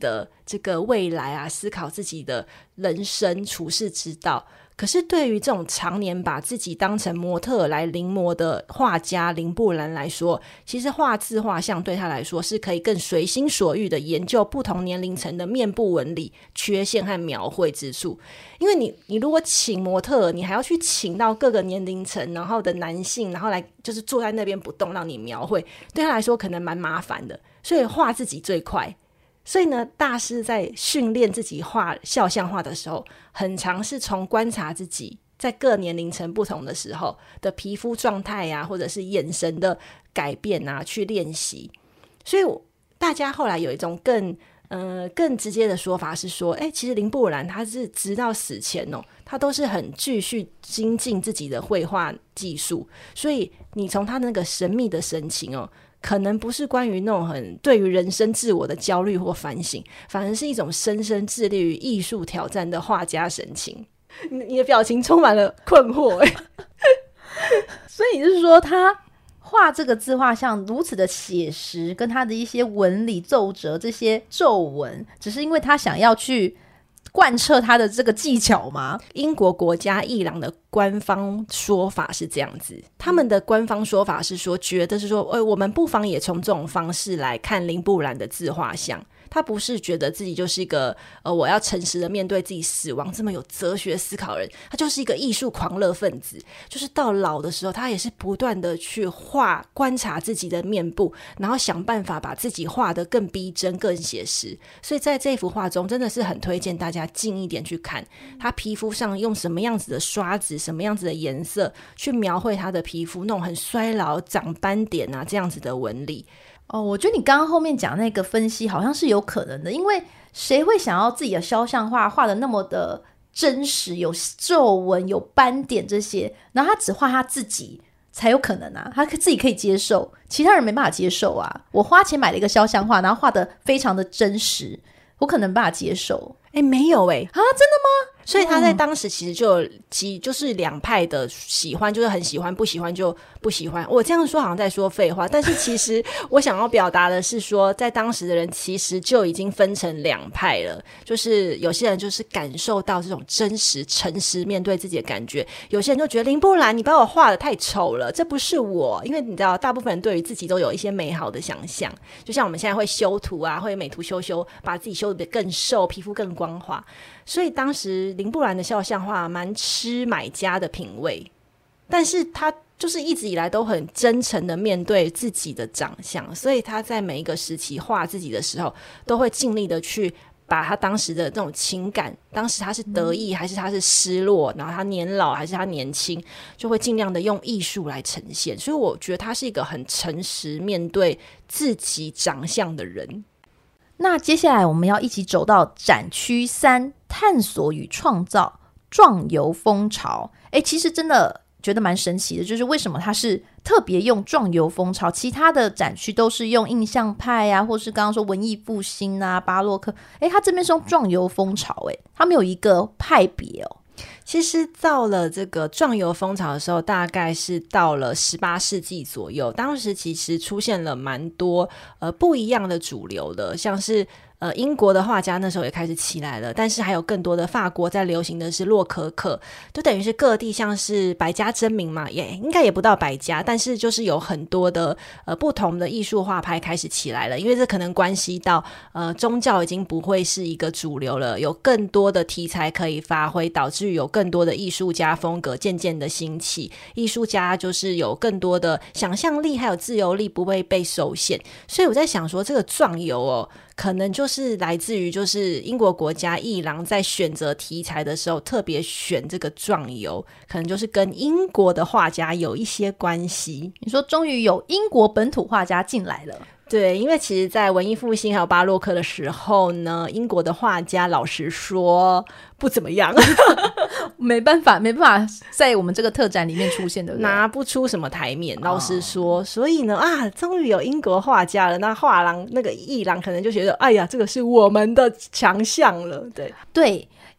这个未来啊，思考自己的人生处世之道。可是对于这种常年把自己当成模特来临摹的画家林布兰来说，其实画字画像对他来说是可以更随心所欲的研究不同年龄层的面部纹理、缺陷和描绘之处。因为你如果请模特，你还要去请到各个年龄层然后的男性，然后来就是坐在那边不动让你描绘，对他来说可能蛮麻烦的，所以画自己最快。所以呢，大师在训练自己画肖像画的时候，很常是从观察自己在各年龄层不同的时候的皮肤状态啊，或者是眼神的改变啊，去练习。所以大家后来有一种更直接的说法是说，其实林布兰他是直到死前他都是很继续精进自己的绘画技术。所以你从他那个神秘的神情可能不是关于那种很对于人生自我的焦虑或反省，反而是一种深深致力于艺术挑战的画家神情。你的表情充满了困惑所以你是说他画这个自画像如此的写实，跟他的一些纹理皱褶这些皱纹，只是因为他想要去贯彻他的这个技巧吗？ 英国国家艺廊的官方说法是这样子，他们的官方说法是说，觉得是说我们不妨也从这种方式来看林布兰的自画像。他不是觉得自己就是一个我要诚实的面对自己死亡这么有哲学思考的人，他就是一个艺术狂热分子，就是到老的时候他也是不断的去观察自己的面部，然后想办法把自己画得更逼真更写实。所以在这幅画中真的是很推荐大家近一点去看他皮肤上用什么样子的刷子，什么样子的颜色去描绘他的皮肤那种很衰老长斑点啊这样子的纹理。 我觉得你刚刚后面讲那个分析好像是有可能的，因为谁会想要自己的肖像画画的那么的真实，有皱纹有斑点这些，然后他只画他自己才有可能啊，他自己可以接受，其他人没办法接受啊。我花钱买了一个肖像画，然后画的非常的真实，我可能没办法接受。 没有真的吗？所以他在当时其实就是两派的喜欢，就是很喜欢，不喜欢就不喜欢。我这样说好像在说废话，但是其实我想要表达的是说，在当时的人其实就已经分成两派了，就是有些人就是感受到这种真实诚实面对自己的感觉，有些人就觉得林布兰你把我画得太丑了，这不是我。因为你知道大部分人对于自己都有一些美好的想象，就像我们现在会修图啊，会美图修把自己修得更瘦，皮肤更光滑。所以当时林布兰的肖像画蛮吃买家的品味，但是他就是一直以来都很真诚的面对自己的长相，所以他在每一个时期画自己的时候都会尽力的去把他当时的这种情感，当时他是得意还是他是失落，然后他年老还是他年轻，就会尽量的用艺术来呈现。所以我觉得他是一个很诚实面对自己长相的人。 那接下来我们要一起走到展区3，探索与创造壮游风潮。其实真的觉得蛮神奇的，就是为什么它是特别用壮游风潮，其他的展区都是用印象派啊，或是刚刚说文艺复兴啊巴洛克，它这边是用壮游风潮，它没有一个派别其实到了这个壮游风潮的时候，大概是到了18世纪左右，当时其实出现了蛮多不一样的主流的，像是英国的画家那时候也开始起来了，但是还有更多的法国在流行的是洛可可，就等于是各地像是百家争鸣嘛，也应该也不到百家，但是就是有很多的不同的艺术画派开始起来了，因为这可能关系到宗教已经不会是一个主流了，有更多的题材可以发挥，导致于有更多的艺术家风格渐渐的兴起，艺术家就是有更多的想象力还有自由力，不会被受限。所以我在想说这个壮游可能就是来自于就是英国国家艺廊在选择题材的时候特别选这个壮游，可能就是跟英国的画家有一些关系。 你说终于有英国本土画家进来了。 对，因为其实在文艺复兴还有巴洛克的时候呢，英国的画家老实说不怎么样没办法在我们这个特展里面出现的， 拿不出什么台面，老实说。所以呢终于有英国画家了，那画廊那个艺廊可能就觉得哎呀这个是我们的强项了。对，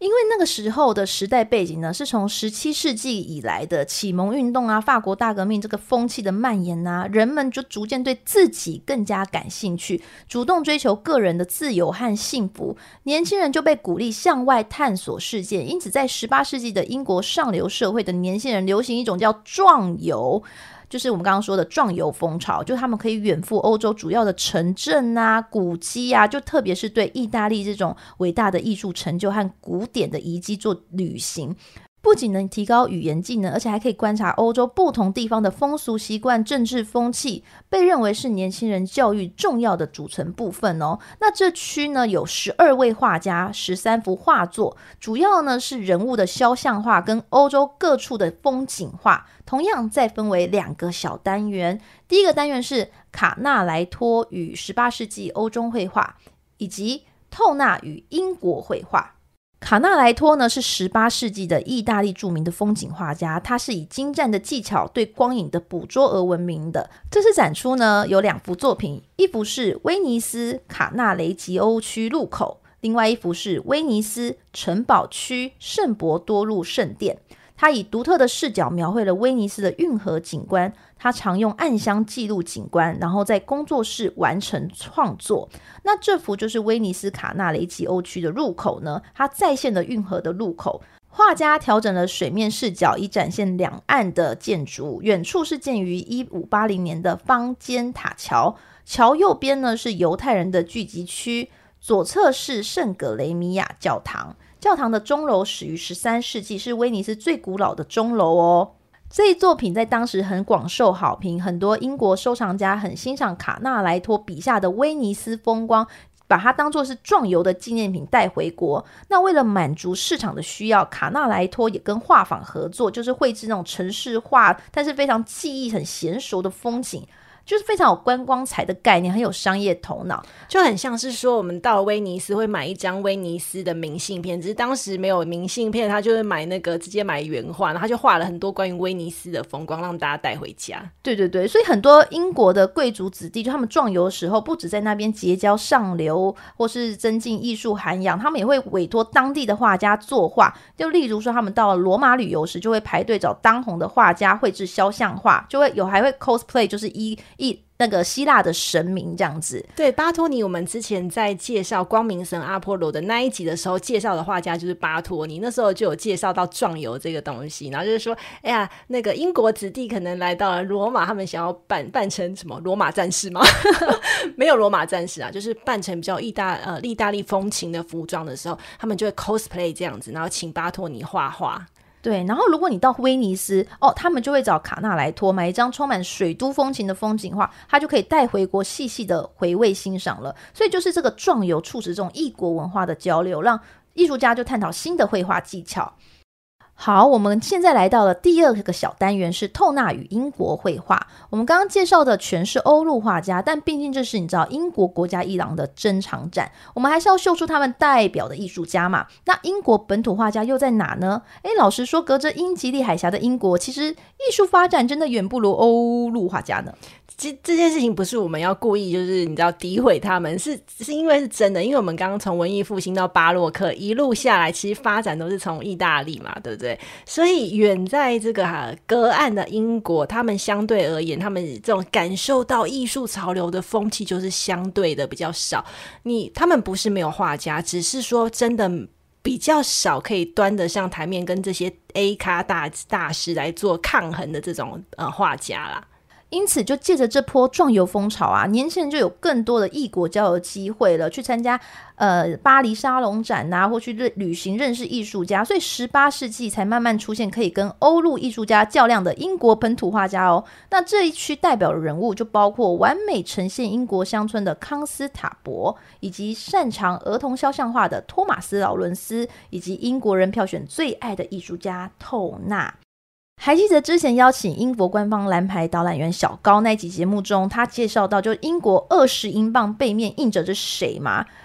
因为那个时候的时代背景呢，是从17世纪以来的启蒙运动啊、法国大革命这个风气的蔓延啊，人们就逐渐对自己更加感兴趣，主动追求个人的自由和幸福，年轻人就被鼓励向外探索世界。因此在18世纪的英国上流社会的年轻人流行一种叫壮游，就是我们刚刚说的壮游风潮，就他们可以远赴欧洲主要的城镇啊、古迹啊，就特别是对意大利这种伟大的艺术成就和古典的遗迹做旅行。不仅能提高语言技能，而且还可以观察欧洲不同地方的风俗习惯、政治风气，被认为是年轻人教育重要的组成部分哦。那这区呢有12位画家、13幅画作，主要呢是人物的肖像画跟欧洲各处的风景画。同样再分为2个小单元，第一个单元是卡纳莱托与18世纪欧洲绘画，以及透纳与英国绘画。卡纳莱托呢是18世纪的意大利著名的风景画家，他是以精湛的技巧对光影的捕捉而闻名的。这次展出呢有2幅作品，一幅是威尼斯卡纳雷吉欧区入口，另外一幅是威尼斯城堡区圣伯多禄圣殿。他以独特的视角描绘了威尼斯的运河景观，他常用暗箱记录景观，然后在工作室完成创作。那这幅就是威尼斯卡纳雷吉欧区的入口呢，它再现了运河的入口，画家调整了水面视角，以展现两岸的建筑。远处是建于1580年的方尖塔桥，桥右边呢是犹太人的聚集区，左侧是圣格雷米亚教堂。教堂的钟楼始于13世纪，是威尼斯最古老的钟楼哦。这一作品在当时很广受好评，很多英国收藏家很欣赏卡纳莱托笔下的威尼斯风光，把它当作是壮游的纪念品带回国。那为了满足市场的需要，卡纳莱托也跟画坊合作，就是绘制那种城市画，但是非常技艺很娴熟的风景，就是非常有观光财的概念，很有商业头脑， 就很像是说我们到了威尼斯会买一张威尼斯的明信片，只是当时没有明信片，他就会买那个直接买原画，然后他就画了很多关于威尼斯的风光让大家带回家。 对对对，所以很多英国的贵族子弟就他们壮游的时候，不止在那边结交上流或是增进艺术涵养，他们也会委托当地的画家作画。就例如说他们到了罗马旅游时，就会排队找当红的画家绘制肖像画，就会有还会 cosplay， 就是那个希腊的神明这样子。 对，巴托尼我们之前在介绍光明神阿波罗的那一集的时候，介绍的画家就是巴托尼，那时候就有介绍到壮游这个东西，然后就是说哎呀，那个英国子弟可能来到了罗马，他们想要扮成什么罗马战士吗？没有罗马战士啊，就是扮成比较意大利风情的服装的时候，他们就会 cosplay 这样子，然后请巴托尼画画。 对，然后如果你到威尼斯他们就会找卡纳莱托买一张充满水都风情的风景画，他就可以带回国细细的回味欣赏了。所以就是这个壮游促使这种异国文化的交流，让艺术家就探讨新的绘画技巧。好，我们现在来到了第2个小单元，是透纳与英国绘画。我们刚刚介绍的全是欧陆画家，但毕竟这是你知道英国国家艺廊的珍藏展，我们还是要秀出他们代表的艺术家嘛。那英国本土画家又在哪呢？老实说，隔着英吉利海峡的英国，其实艺术发展真的远不如欧陆画家呢。 这件事情不是我们要故意就是你知道诋毁他们，是因为是真的，因为我们刚刚从文艺复兴到巴洛克一路下来，其实发展都是从意大利嘛，对不对？所以远在这个隔岸的英国，他们相对而言，他们这种感受到艺术潮流的风气就是相对的比较少。他们不是没有画家，只是说真的比较少可以端得上台面跟这些 A 咖大师来做抗衡的这种画家啦。 因此就借着这波壮游风潮啊，年轻人就有更多的异国交流机会了，去参加巴黎沙龙展啊，或去旅行认识艺术家。所以18世纪才慢慢出现可以跟欧陆艺术家较量的英国本土画家哦。那这一区代表的人物就包括完美呈现英国乡村的康斯塔伯，以及擅长儿童肖像画的托马斯劳伦斯，以及英国人票选最爱的艺术家透纳。还记得之前邀请英国官方蓝牌导览员小高那集节目中，他介绍到就英国20英镑背面印着这谁吗？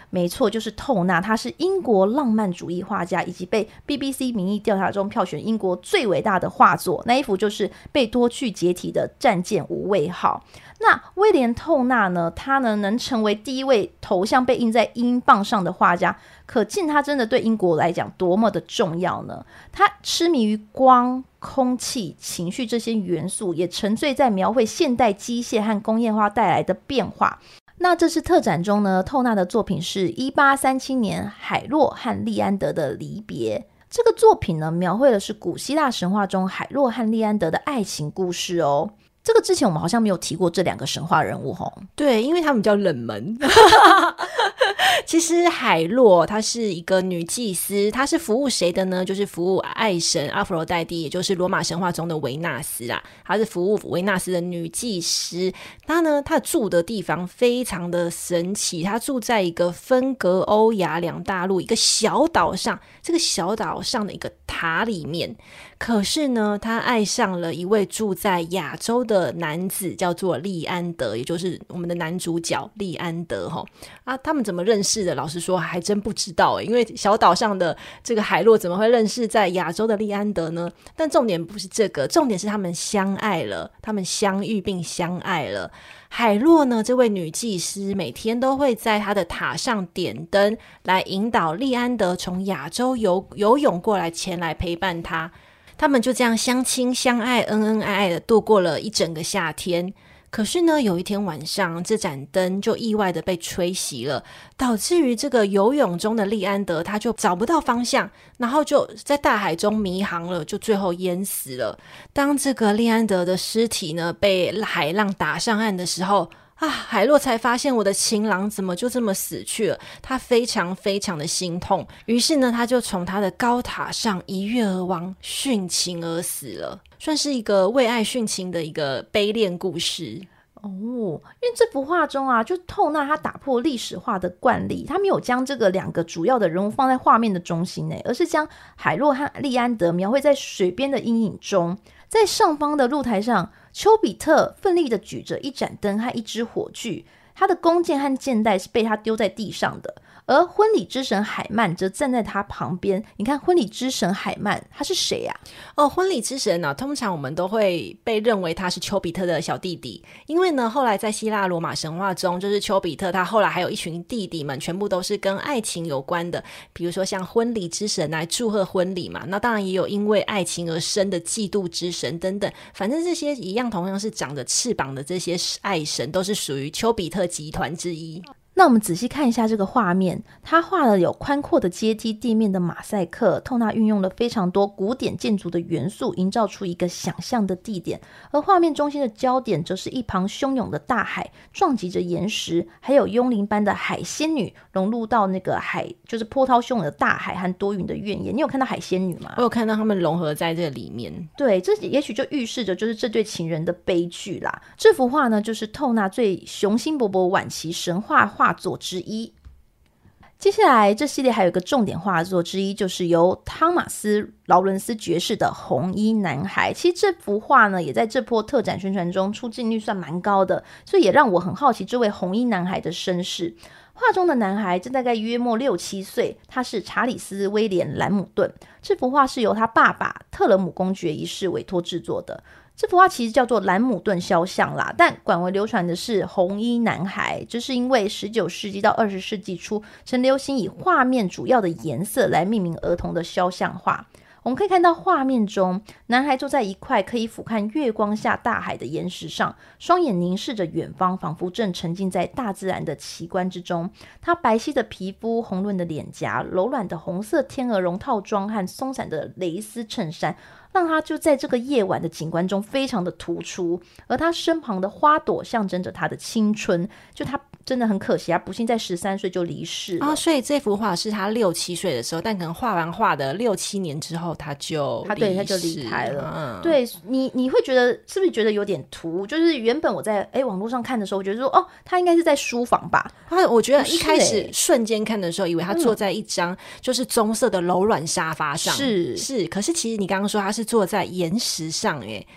没错，就是透纳，他是英国浪漫主义画家，以及被 BBC 民意调查中票选英国最伟大的画作。那一幅就是被脱去解体的战舰无畏号。那威廉透纳呢，他呢能成为第一位头像被印在英镑上的画家，可见他真的对英国来讲多么的重要呢？他痴迷于光、空气、情绪这些元素，也沉醉在描绘现代机械和工业化带来的变化。那这次特展中呢，透纳的作品是1837年海洛和利安德的离别。这个作品呢，描绘的是古希腊神话中海洛和利安德的爱情故事哦。这个之前我们好像没有提过这两个神话人物吼。 对，因为他们比较冷门。其实海洛她是一个女祭司，她是服务谁的呢？就是服务爱神阿佛罗代蒂，也就是罗马神话中的维纳斯啦。她是服务维纳斯的女祭司。她呢，她住的地方非常的神奇，她住在一个分隔欧亚两大陆一个小岛上，这个小岛上的一个塔里面。可是呢，她爱上了一位住在亚洲的男子，叫做利安德，也就是我们的男主角利安德他们怎么认识的？老实说还真不知道因为小岛上的这个海洛怎么会认识在亚洲的利安德呢？但重点不是这个，重点是他们相爱了，他们相遇并相爱了。海洛呢，这位女祭司每天都会在她的塔上点灯，来引导利安德从亚洲游泳过来，前来陪伴他。他们就这样相亲相爱，恩恩爱爱的度过了一整个夏天。可是呢，有一天晚上，这盏灯就意外的被吹熄了，导致于这个游泳中的利安德他就找不到方向，然后就在大海中迷航了，就最后淹死了。当这个利安德的尸体呢被海浪打上岸的时候海洛才发现我的情郎怎么就这么死去了，他非常非常的心痛，于是呢他就从他的高塔上一跃而亡，殉情而死了，算是一个为爱殉情的一个悲恋故事因为这幅画中啊，就透纳他打破历史画的惯例，他没有将这个两个主要的人物放在画面的中心内，而是将海洛和利安德描绘在水边的阴影中。在上方的露台上，丘比特奋力地举着一盏灯和一支火炬，他的弓箭和箭袋是被他丢在地上的，而婚礼之神海曼则站在他旁边。你看婚礼之神海曼他是谁啊？ 婚礼之神通常我们都会被认为他是丘比特的小弟弟，因为呢后来在希腊罗马神话中，就是丘比特他后来还有一群弟弟们，全部都是跟爱情有关的，比如说像婚礼之神来祝贺婚礼嘛，那当然也有因为爱情而生的嫉妒之神等等，反正这些一样同样是长着翅膀的这些爱神都是属于丘比特集团之一。 那我们仔细看一下这个画面，他画了有宽阔的阶梯，地面的马赛克，透纳运用了非常多古典建筑的元素，营造出一个想象的地点。而画面中心的焦点则是一旁汹涌的大海，撞击着岩石，还有幽灵般的海仙女融入到那个海，就是波涛汹涌的大海和多云的怨言。你有看到海仙女吗？ 我有看到他们融合在这里面。 对，这也许就预示着就是这对情人的悲剧啦。这幅画呢，就是透纳最雄心勃勃晚期神话画作之一。接下来这系列还有一个重点画作之一，就是由汤马斯劳伦斯爵士的红衣男孩。其实这幅画呢也在这波特展宣传中出镜率算蛮高的，所以也让我很好奇这位红衣男孩的身世。画中的男孩大概约莫6-7岁，他是查理斯·威廉·兰姆顿。这幅画是由他爸爸特勒姆公爵一世委托制作的。这幅画其实叫做兰姆顿肖像啦，但广为流传的是红衣男孩，这是因为19世纪到20世纪初曾流行以画面主要的颜色来命名儿童的肖像画。我们可以看到画面中，男孩坐在一块可以俯瞰月光下大海的岩石上，双眼凝视着远方，仿佛正沉浸在大自然的奇观之中。他白皙的皮肤、红润的脸颊、柔软的红色天鹅绒套装和松散的蕾丝衬衫，让他就在这个夜晚的景观中非常的突出。而他身旁的花朵象征着他的青春，就他真的很可惜，他不幸在13岁就离世了。 所以这幅画是他6-7岁的时候，但可能画完画的6-7年之后他就离开了。对，你会觉得是不是觉得有点突？就是原本我在网络上看的时候，我觉得说他应该是在书房吧。 我觉得一开始瞬间看的时候，以为他坐在一张就是棕色的柔软沙发上，是。可是其实你刚刚说他是坐在岩石上，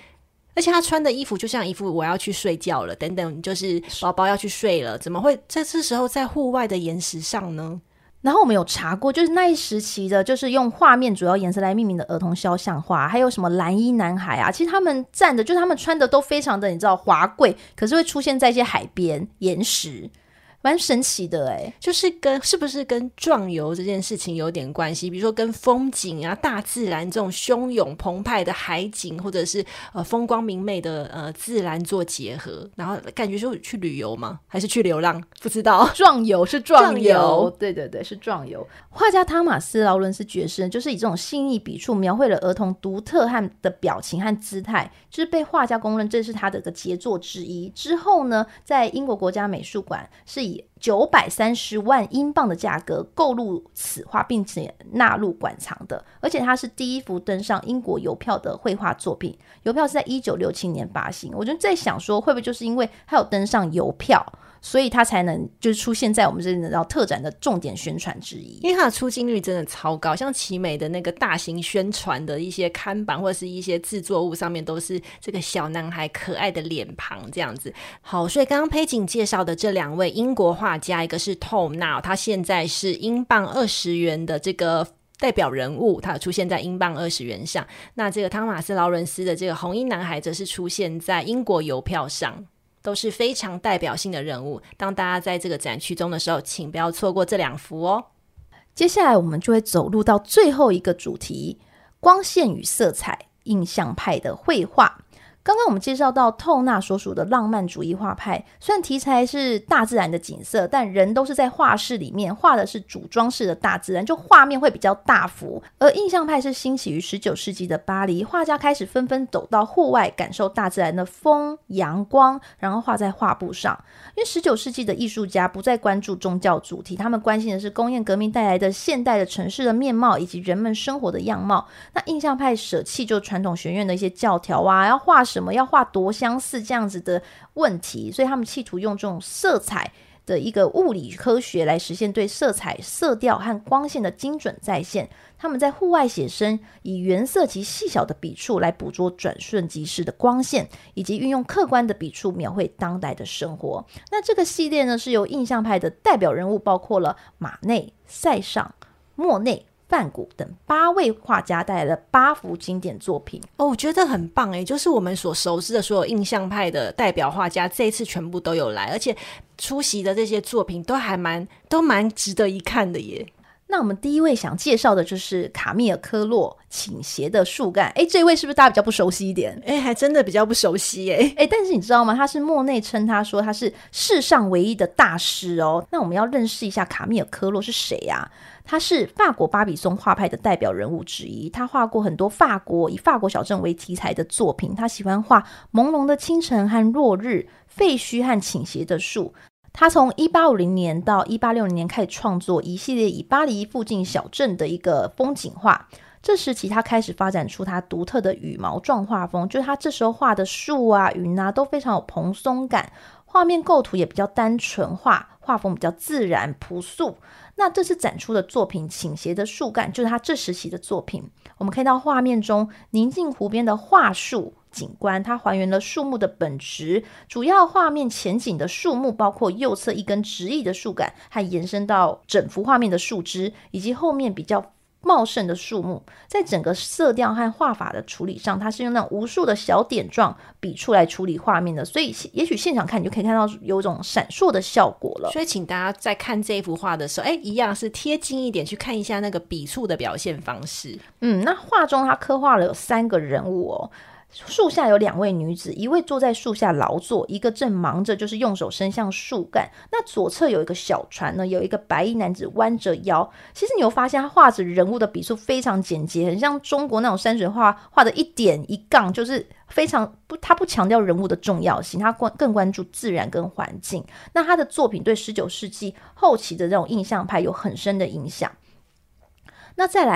而且他穿的衣服就像一副我要去睡觉了等等，就是宝宝要去睡了，怎么会在这时候在户外的岩石上呢？ 然后我们有查过，就是那一时期的，就是用画面主要颜色来命名的儿童肖像画，还有什么蓝衣男孩啊，其实他们站的，就是他们穿的都非常的，你知道华贵，可是会出现在一些海边岩石。蛮神奇的欸， 就是是不是跟壮游这件事情有点关系？比如说跟风景啊、大自然这种汹涌澎湃的海景，或者是风光明媚的自然做结合，然后感觉就去旅游吗？还是去流浪？不知道。 壮游是壮游，对对对，是壮游。画家汤马斯·劳伦斯爵士就是以这种细腻笔触描绘了儿童独特的表情和姿态，就是被画家公认这是他的一个杰作之一。之后呢，在英国国家美术馆是以930万英镑的价格购入此画，并且纳入馆藏的。而且它是第一幅登上英国邮票的绘画作品，邮票是在1967年发行。我就在想说，会不会就是因为它有登上邮票，所以它才能就是出现在我们这里的特展的重点宣传之一？ 因为它的出镜率真的超高，像奇美的那个大型宣传的一些看板或者是一些制作物上面都是这个小男孩可爱的脸庞这样子。好，所以刚刚佩锦介绍的这2位英国画家，一个是 Tom Now， 他现在是英镑20元的这个代表人物，他有出现在英镑20元上。那这个汤马斯·劳伦斯的这个红衣男孩则是出现在英国邮票上，都是非常代表性的人物。当大家在这个展区中的时候，请不要错过这2幅哦。 接下来我们就会走入到最后一个主题，光线与色彩，印象派的绘画。刚刚我们介绍到透纳所属的浪漫主义画派，虽然题材是大自然的景色，但人都是在画室里面画的是组装式的大自然，就画面会比较大幅。而印象派是兴起于19世纪的巴黎，画家开始纷纷走到户外，感受大自然的风、阳光，然后画在画布上。因为19世纪的艺术家不再关注宗教主题，他们关心的是工业革命带来的现代的城市的面貌以及人们生活的样貌。那印象派舍弃就传统学院的一些教条啊，要画什么，要画多相似这样子的问题，所以他们企图用这种色彩的一个物理科学来实现对色彩、色调和光线的精准再现。他们在户外写生，以原色及细小的笔触来捕捉转瞬即逝的光线，以及运用客观的笔触描绘当代的生活。那这个系列呢，是由印象派的代表人物包括了马内、塞尚、莫内、梵谷等8位画家带来了8幅经典作品。 我觉得很棒耶，就是我们所熟知的所有印象派的代表画家这一次全部都有来，而且出席的这些作品都蛮值得一看的耶。 那我们第一位想介绍的就是卡米尔·科洛倾斜的树干。这位是不是大家比较不熟悉一点？ 还真的比较不熟悉耶。 但是你知道吗？他是莫内称他说他是世上唯一的大师哦。那我们要认识一下卡米尔·科洛是谁啊？他是法国巴比松画派的代表人物之一，他画过很多以法国小镇为题材的作品。他喜欢画朦胧的清晨和落日、废墟和倾斜的树。他从1850年到1860年开始创作一系列以巴黎附近小镇的一个风景画。这时期他开始发展出他独特的羽毛状画风，就是他这时候画的树啊、云啊都非常有蓬松感，画面构图也比较单纯化，画风比较自然朴素。那这次展出的作品《倾斜的树干》就是他这时期的作品。我们看到画面中宁静湖边的桦树景观，它还原了树木的本质。主要画面前景的树木包括右侧一根直立的树干，还延伸到整幅画面的树枝，以及后面比较茂盛的树木。在整个色调和画法的处理上，它是用那种无数的小点状笔触来处理画面的，所以也许现场看你就可以看到有一种闪烁的效果了。 所以请大家在看这一幅画的时候，一样是贴近一点去看一下那个笔触的表现方式。 那画中它刻画了有3个人物哦。树下有2位女子，一位坐在树下劳作，一个正忙着就是用手伸向树干。那左侧有一个小船呢，有一个白衣男子弯着腰。其实你有发现他画着人物的笔触非常简洁，很像中国那种山水画画的一点一杠，就是非常他不强调人物的重要性，他更关注自然跟环境。那他的作品对19世纪后期的这种印象派有很深的影响。那再来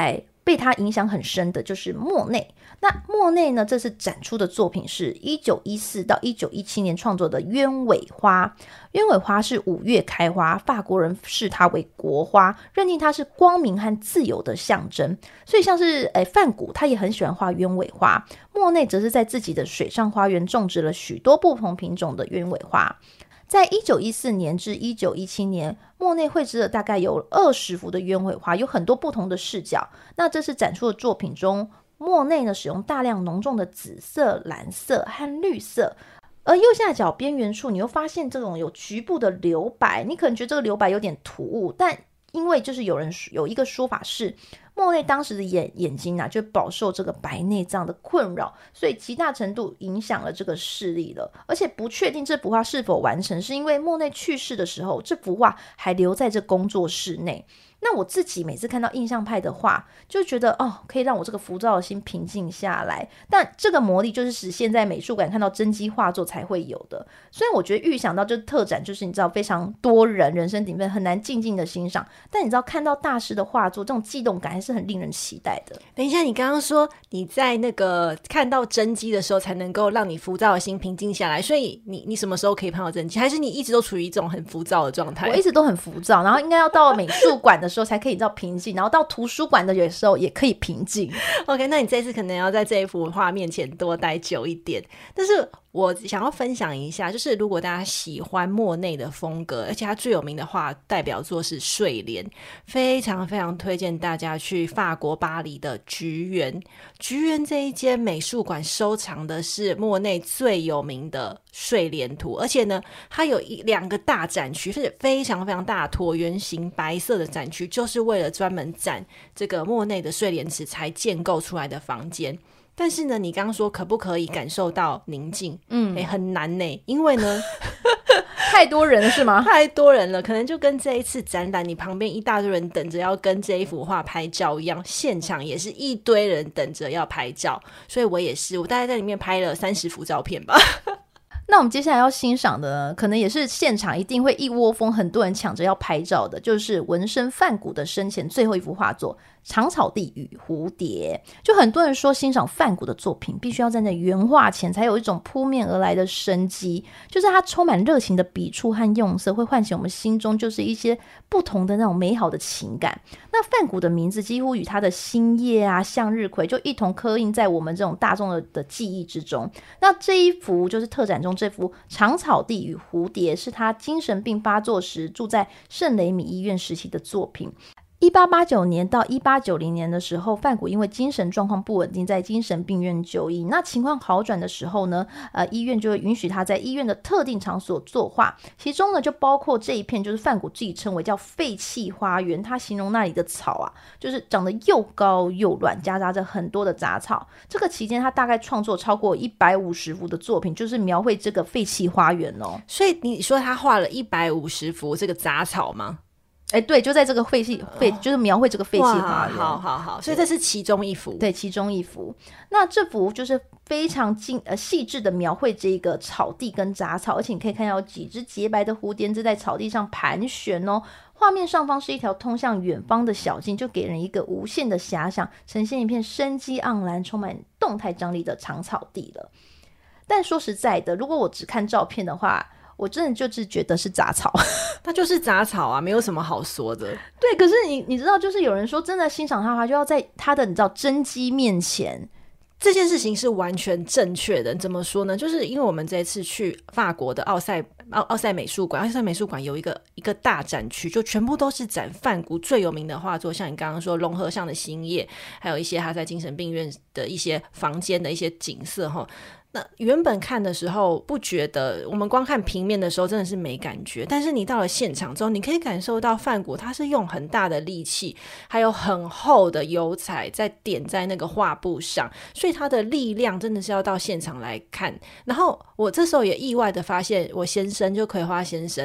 被他影响很深的就是莫内。那莫内呢，这次展出的作品是1914到1917年创作的鸢尾花。鸢尾花是5月开花，法国人视它为国花，认定它是光明和自由的象征。所以像是梵谷他也很喜欢画鸢尾花，莫内则是在自己的水上花园种植了许多不同品种的鸢尾花。在1914年至1917年，莫内绘制了大概有20幅的鸢尾花，有很多不同的视角。那这次展出的作品中，莫内呢使用大量浓重的紫色、蓝色和绿色，而右下角边缘处你又发现这种有局部的留白，你可能觉得这个留白有点突兀，但因为就是有一个说法是莫内当时的眼睛就饱受这个白内障的困扰，所以极大程度影响了这个视力了。而且不确定这幅画是否完成，是因为莫内去世的时候，这幅画还留在这工作室内。那我自己每次看到印象派的画，就觉得可以让我这个浮躁的心平静下来。但这个魔力就是使现在美术馆看到真迹画作才会有的。虽然我觉得预想到就是特展，就是你知道非常多人声鼎沸，很难静静的欣赏。但你知道看到大师的画作，这种悸动感还是很令人期待的。 等一下，你刚刚说你在那个看到真迹的时候才能够让你浮躁的心平静下来，所以你什么时候可以看到真迹？还是你一直都处于一种很浮躁的状态？ 我一直都很浮躁，然后应该要到美术馆的时候才可以到平静，然后到图书馆的有时候也可以平静。 OK， 那你这次可能要在这一幅画面前多待久一点。但是我想要分享一下，就是如果大家喜欢莫内的风格，而且他最有名的画代表作是睡莲，非常非常推荐大家去法国巴黎的橘园。橘园这一间美术馆收藏的是莫内最有名的睡莲图，而且呢它有2个大展区，是非常非常大椭圆形白色的展区，就是为了专门展这个莫内的睡莲池才建构出来的房间。但是呢，你刚刚说可不可以感受到宁静？很难呢，因为呢太多人了是吗？ 太多人了，可能就跟这一次展览你旁边一大堆人等着要跟这一幅画拍照一样，现场也是一堆人等着要拍照。所以我也是，我大概在里面拍了30幅照片吧。 那我们接下来要欣赏的可能也是现场一定会一窝蜂很多人抢着要拍照的，就是纹身梵谷的生前最后一幅画作《长草地与蝴蝶》。就很多人说欣赏梵谷的作品必须要站在原画前才有一种扑面而来的生机，就是他充满热情的笔触和用色会唤醒我们心中就是一些不同的那种美好的情感。那梵谷的名字几乎与他的星夜向日葵就一同刻印在我们这种大众的记忆之中。那这一幅就是特展中这幅《长草地与蝴蝶》，是他精神病发作时住在圣雷米医院时期的作品。1889年到1890年的时候，梵谷因为精神状况不稳定，在精神病院就医。那情况好转的时候呢，医院就会允许他在医院的特定场所作画，其中呢就包括这一片就是梵谷自己称为叫废弃花园。他形容那里的草就是长得又高又乱，夹杂着很多的杂草。这个期间他大概创作超过150幅的作品，就是描绘这个废弃花园哦。 所以你说他画了150幅这个杂草吗？ 对，就在这个就是描绘这个废弃花园。 好，所以这是其中一幅。 对，其中一幅。那这幅就是非常细致的描绘这个草地跟杂草，而且你可以看到几只洁白的蝴蝶在草地上盘旋哦。画面上方是一条通向远方的小径，就给人一个无限的遐想，呈现一片生机盎然、充满动态张力的长草地了。但说实在的，如果我只看照片的话，我真的就是觉得是杂草。 它就是杂草没有什么好说的。 对，可是你知道，就是有人说真的欣赏他的话，就要在他的你知道真迹面前。 这件事情是完全正确的。怎么说呢？就是因为我们这一次去法国的奥赛美术馆，奥赛美术馆有一个大展区，就全部都是展梵谷最有名的画作，像你刚刚说龙河上的星夜，还有一些他在精神病院的一些房间的一些景色那原本看的时候不觉得，我们光看平面的时候真的是没感觉，但是你到了现场之后，你可以感受到梵谷他是用很大的力气还有很厚的油彩在点在那个画布上，所以他的力量真的是要到现场来看。然后我这时候也意外的发现，我先生就葵花先生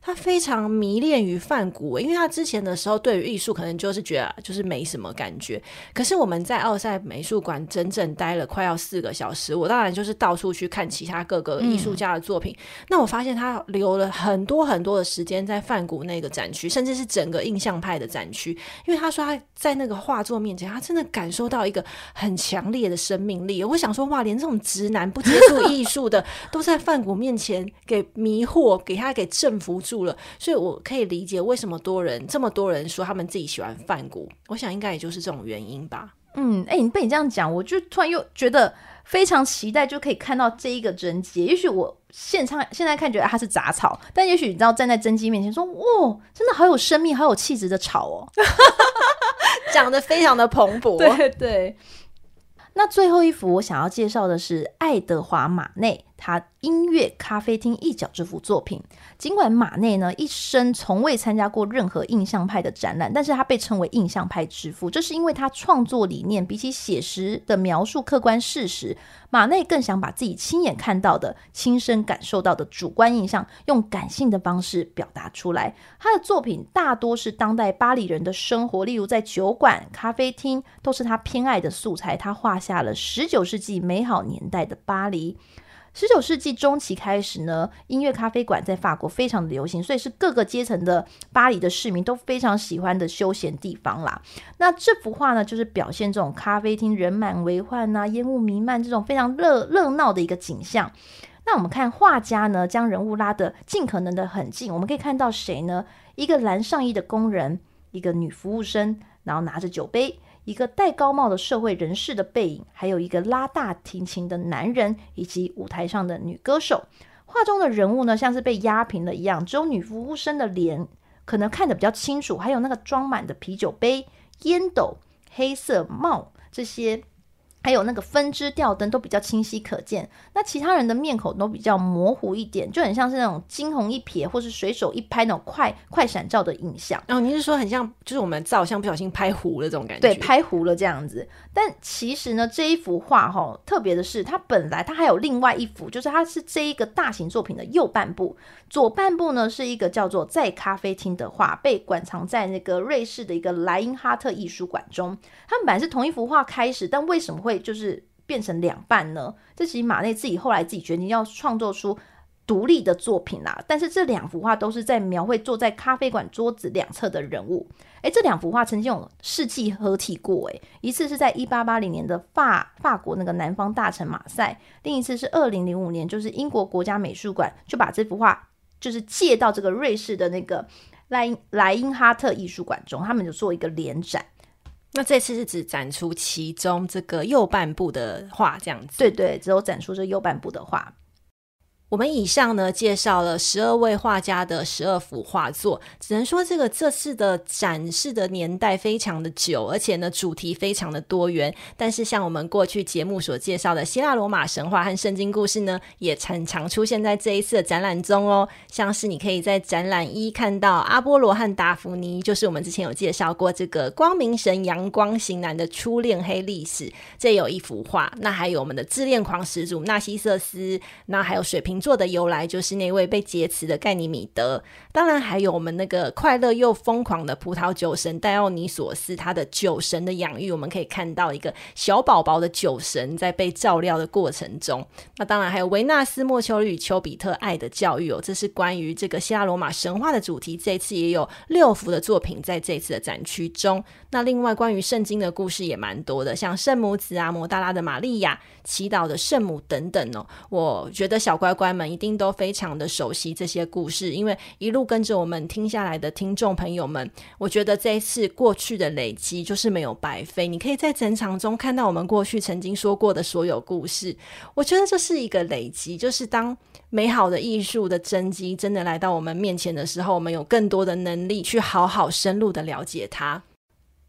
他非常迷恋于梵谷，因为他之前的时候对于艺术可能就是觉得就是没什么感觉，可是我们在奥赛美术馆整整待了快要4个小时，我当然就是到处去看其他各个艺术家的作品，那我发现他留了很多很多的时间在梵谷那个展区，甚至是整个印象派的展区，因为他说他在那个画作面前他真的感受到一个很强烈的生命力。我想说哇，连这种直男不接触艺术的都在梵谷面前给迷惑，给他给征服住了，所以我可以理解为什么这么多人说他们自己喜欢梵谷，我想应该也就是这种原因吧。 你被你这样讲，我就突然又觉得非常期待就可以看到这一个真迹。也许我现在看觉得它是杂草，但也许你知道站在真迹面前说哇，真的好有生命好有气质的草哦讲得非常的蓬勃。 对对。那最后一幅我想要介绍的是爱德华马内他音乐咖啡厅一角这幅作品。尽管马内呢一生从未参加过任何印象派的展览，但是他被称为印象派之父，这是因为他创作理念比起写实的描述客观事实，马内更想把自己亲眼看到的亲身感受到的主观印象用感性的方式表达出来。他的作品大多是当代巴黎人的生活，例如在酒馆咖啡厅都是他偏爱的素材。他画下了19世纪美好年代的巴黎。19世纪中期开始呢，音乐咖啡馆在法国非常的流行，所以是各个阶层的巴黎的市民都非常喜欢的休闲地方啦。那这幅画呢，就是表现这种咖啡厅人满为患啊，烟雾弥漫这种非常热闹的一个景象。那我们看画家呢，将人物拉得尽可能的很近，我们可以看到谁呢？一个蓝上衣的工人，一个女服务生，然后拿着酒杯，一个戴高帽的社会人士的背影，还有一个拉大提琴的男人，以及舞台上的女歌手。画中的人物呢，像是被压平了一样，只有女服务生的脸可能看得比较清楚，还有那个装满的啤酒杯、烟斗、黑色帽这些，还有那个分支吊灯都比较清晰可见。那其他人的面孔都比较模糊一点，就很像是那种惊鸿一瞥或是随手一拍那种快闪照的影像。 你是说很像就是我们照相不小心拍糊了这种感觉？ 对，拍糊了这样子。但其实呢，这一幅画特别的是它本来它还有另外一幅，就是它是这一个大型作品的右半部，左半部呢是一个叫做在咖啡厅的画，被馆藏在那个瑞士的一个莱茵哈特艺术馆中。他们本来是同一幅画开始，但为什么会就是变成两半呢？这其实马内后来自己决定要创作出独立的作品啦。但是这两幅画都是在描绘坐在咖啡馆桌子两侧的人物。这两幅画曾经有世纪合体过，一次是在1880年的法国那个南方大城马赛，另一次是2005年，就是英国国家美术馆就把这幅画就是借到这个瑞士的那个莱茵哈特艺术馆中，他们就做一个联展。 那这次是只展出其中这个右半部的画这样子？ 对对，只有展出这右半部的画。 我们以上呢介绍了12位画家的12幅画作，只能说这次的展示的年代非常的久，而且呢主题非常的多元，但是像我们过去节目所介绍的希腊罗马神话和圣经故事呢，也很常出现在这一次的展览中哦。像是你可以在展览1看到阿波罗和达芙妮，就是我们之前有介绍过这个光明神阳光型男的初恋黑历史，这有一幅画。那还有我们的自恋狂始祖纳西瑟斯，那还有水瓶座的由来，就是那位被劫持的盖尼米德。当然还有我们那个快乐又疯狂的葡萄酒神戴奥尼索斯，他的酒神的养育，我们可以看到一个小宝宝的酒神在被照料的过程中。那当然还有维纳斯、莫丘里与丘比特爱的教育这是关于这个希腊罗马神话的主题，这次也有6幅的作品在这次的展区中。那另外关于圣经的故事也蛮多的，像圣母子啊、摩大拉的玛利亚、祈祷的圣母等等我觉得小乖乖们一定都非常的熟悉这些故事，因为一路跟着我们听下来的听众朋友们，我觉得这一次过去的累积就是没有白费。你可以在整场中看到我们过去曾经说过的所有故事，我觉得这是一个累积，就是当美好的艺术的真迹真的来到我们面前的时候，我们有更多的能力去好好深入的了解它。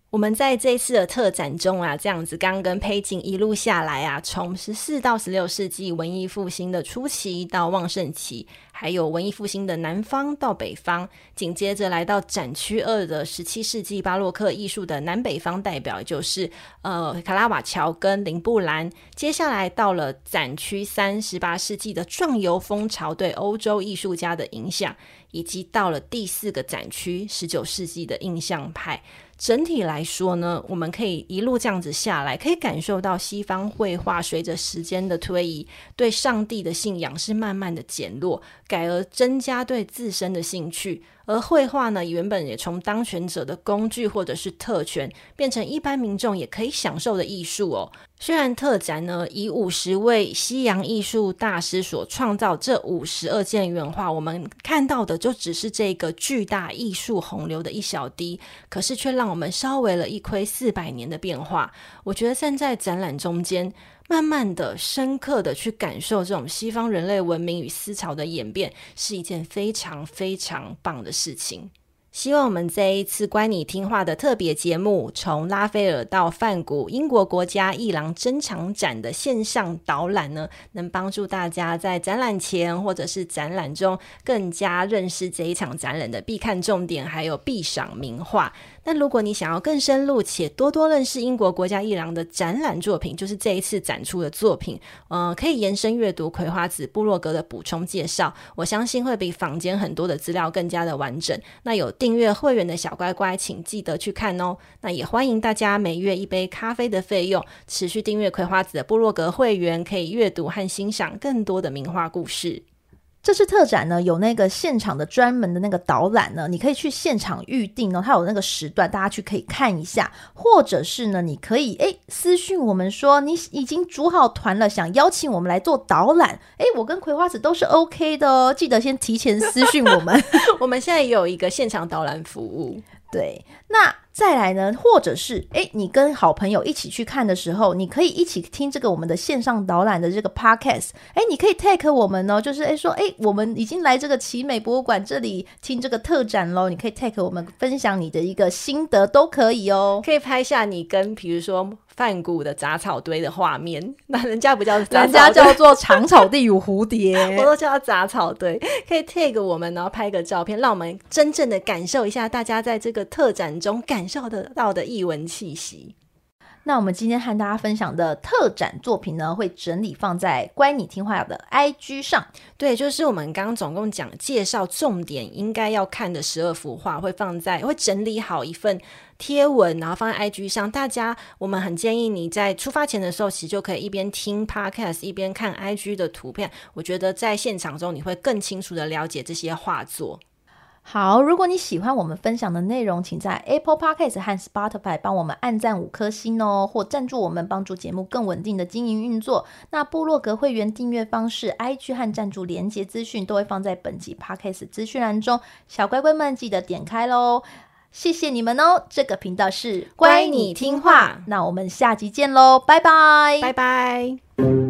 我们在这一次的特展中啊，这样子刚跟佩锦一路下来啊，从14到16世纪文艺复兴的初期到旺盛期，还有文艺复兴的南方到北方，紧接着来到展区2的17世纪巴洛克艺术的南北方代表，就是卡拉瓦乔跟林布兰。接下来到了展区3 18世纪的壮游风潮对欧洲艺术家的影响，以及到了第4个展区19世纪的印象派。整体来说呢，我们可以一路这样子下来，可以感受到西方绘画随着时间的推移，对上帝的信仰是慢慢的减弱，改而增加对自身的兴趣。而绘画呢，原本也从当权者的工具或者是特权，变成一般民众也可以享受的艺术哦。虽然特展呢以50位西洋艺术大师所创造这52件原画，我们看到的就只是这个巨大艺术洪流的一小滴，可是却让我们稍微了一窥400年的变化。我觉得站在展览中间，慢慢的深刻的去感受这种西方人类文明与思潮的演变，是一件非常非常棒的事情。希望我们这一次乖你听话的特别节目，从拉斐尔到梵谷英国国家艺廊珍藏展的线上导览呢，能帮助大家在展览前或者是展览中更加认识这一场展览的必看重点，还有必赏名画。那如果你想要更深入且多多认识英国国家艺廊的展览作品，就是这一次展出的作品，可以延伸阅读葵花籽部落格的补充介绍，我相信会比坊间很多的资料更加的完整。那有订阅会员的小乖乖请记得去看哦。那也欢迎大家每月1杯咖啡的费用，持续订阅葵花籽的部落格会员，可以阅读和欣赏更多的名画故事。 这次特展呢，有那个现场的专门的那个导览呢，你可以去现场预定哦，它有那个时段，大家去可以看一下，或者是呢，你可以私讯我们说你已经组好团了，想邀请我们来做导览，我跟葵花籽都是 OK 的哦，记得先提前私讯我们。 我们现在也有一个现场导览服务。 对，那再来呢，或者是你跟好朋友一起去看的时候，你可以一起听这个我们的线上导览的这个 podcast， 你可以 tag 我们哦，就是说我们已经来这个奇美博物馆这里听这个特展咯，你可以 tag 我们分享你的一个心得都可以哦， 可以拍下你跟比如说梵谷的杂草堆的画面，那人家不叫杂草堆， 人家叫做长草地与蝴蝶我都叫它杂草堆。可以 tag 我们，然后拍个照片，让我们真正的感受一下大家在这个特展中感受得到的艺文气息。 那我们今天和大家分享的特展作品呢，会整理放在乖你听话的 IG 上。 对，就是我们刚刚总共讲介绍重点应该要看的12幅画，会整理好一份贴文，然后放在 IG 上。大家我们很建议你在出发前的时候，其实就可以一边听 Podcast 一边看 IG 的图片，我觉得在现场中你会更清楚的了解这些画作。 好，如果你喜欢我们分享的内容，请在 Apple Podcast 和 Spotify 帮我们按赞5颗星哦，或赞助我们，帮助节目更稳定的经营运作。那部落格会员订阅方式、IG 和赞助连结资讯都会放在本集 Podcast 资讯栏中，小乖乖们记得点开咯。谢谢你们哦，这个频道是乖你听话， 那我们下集见咯，拜拜， 拜拜。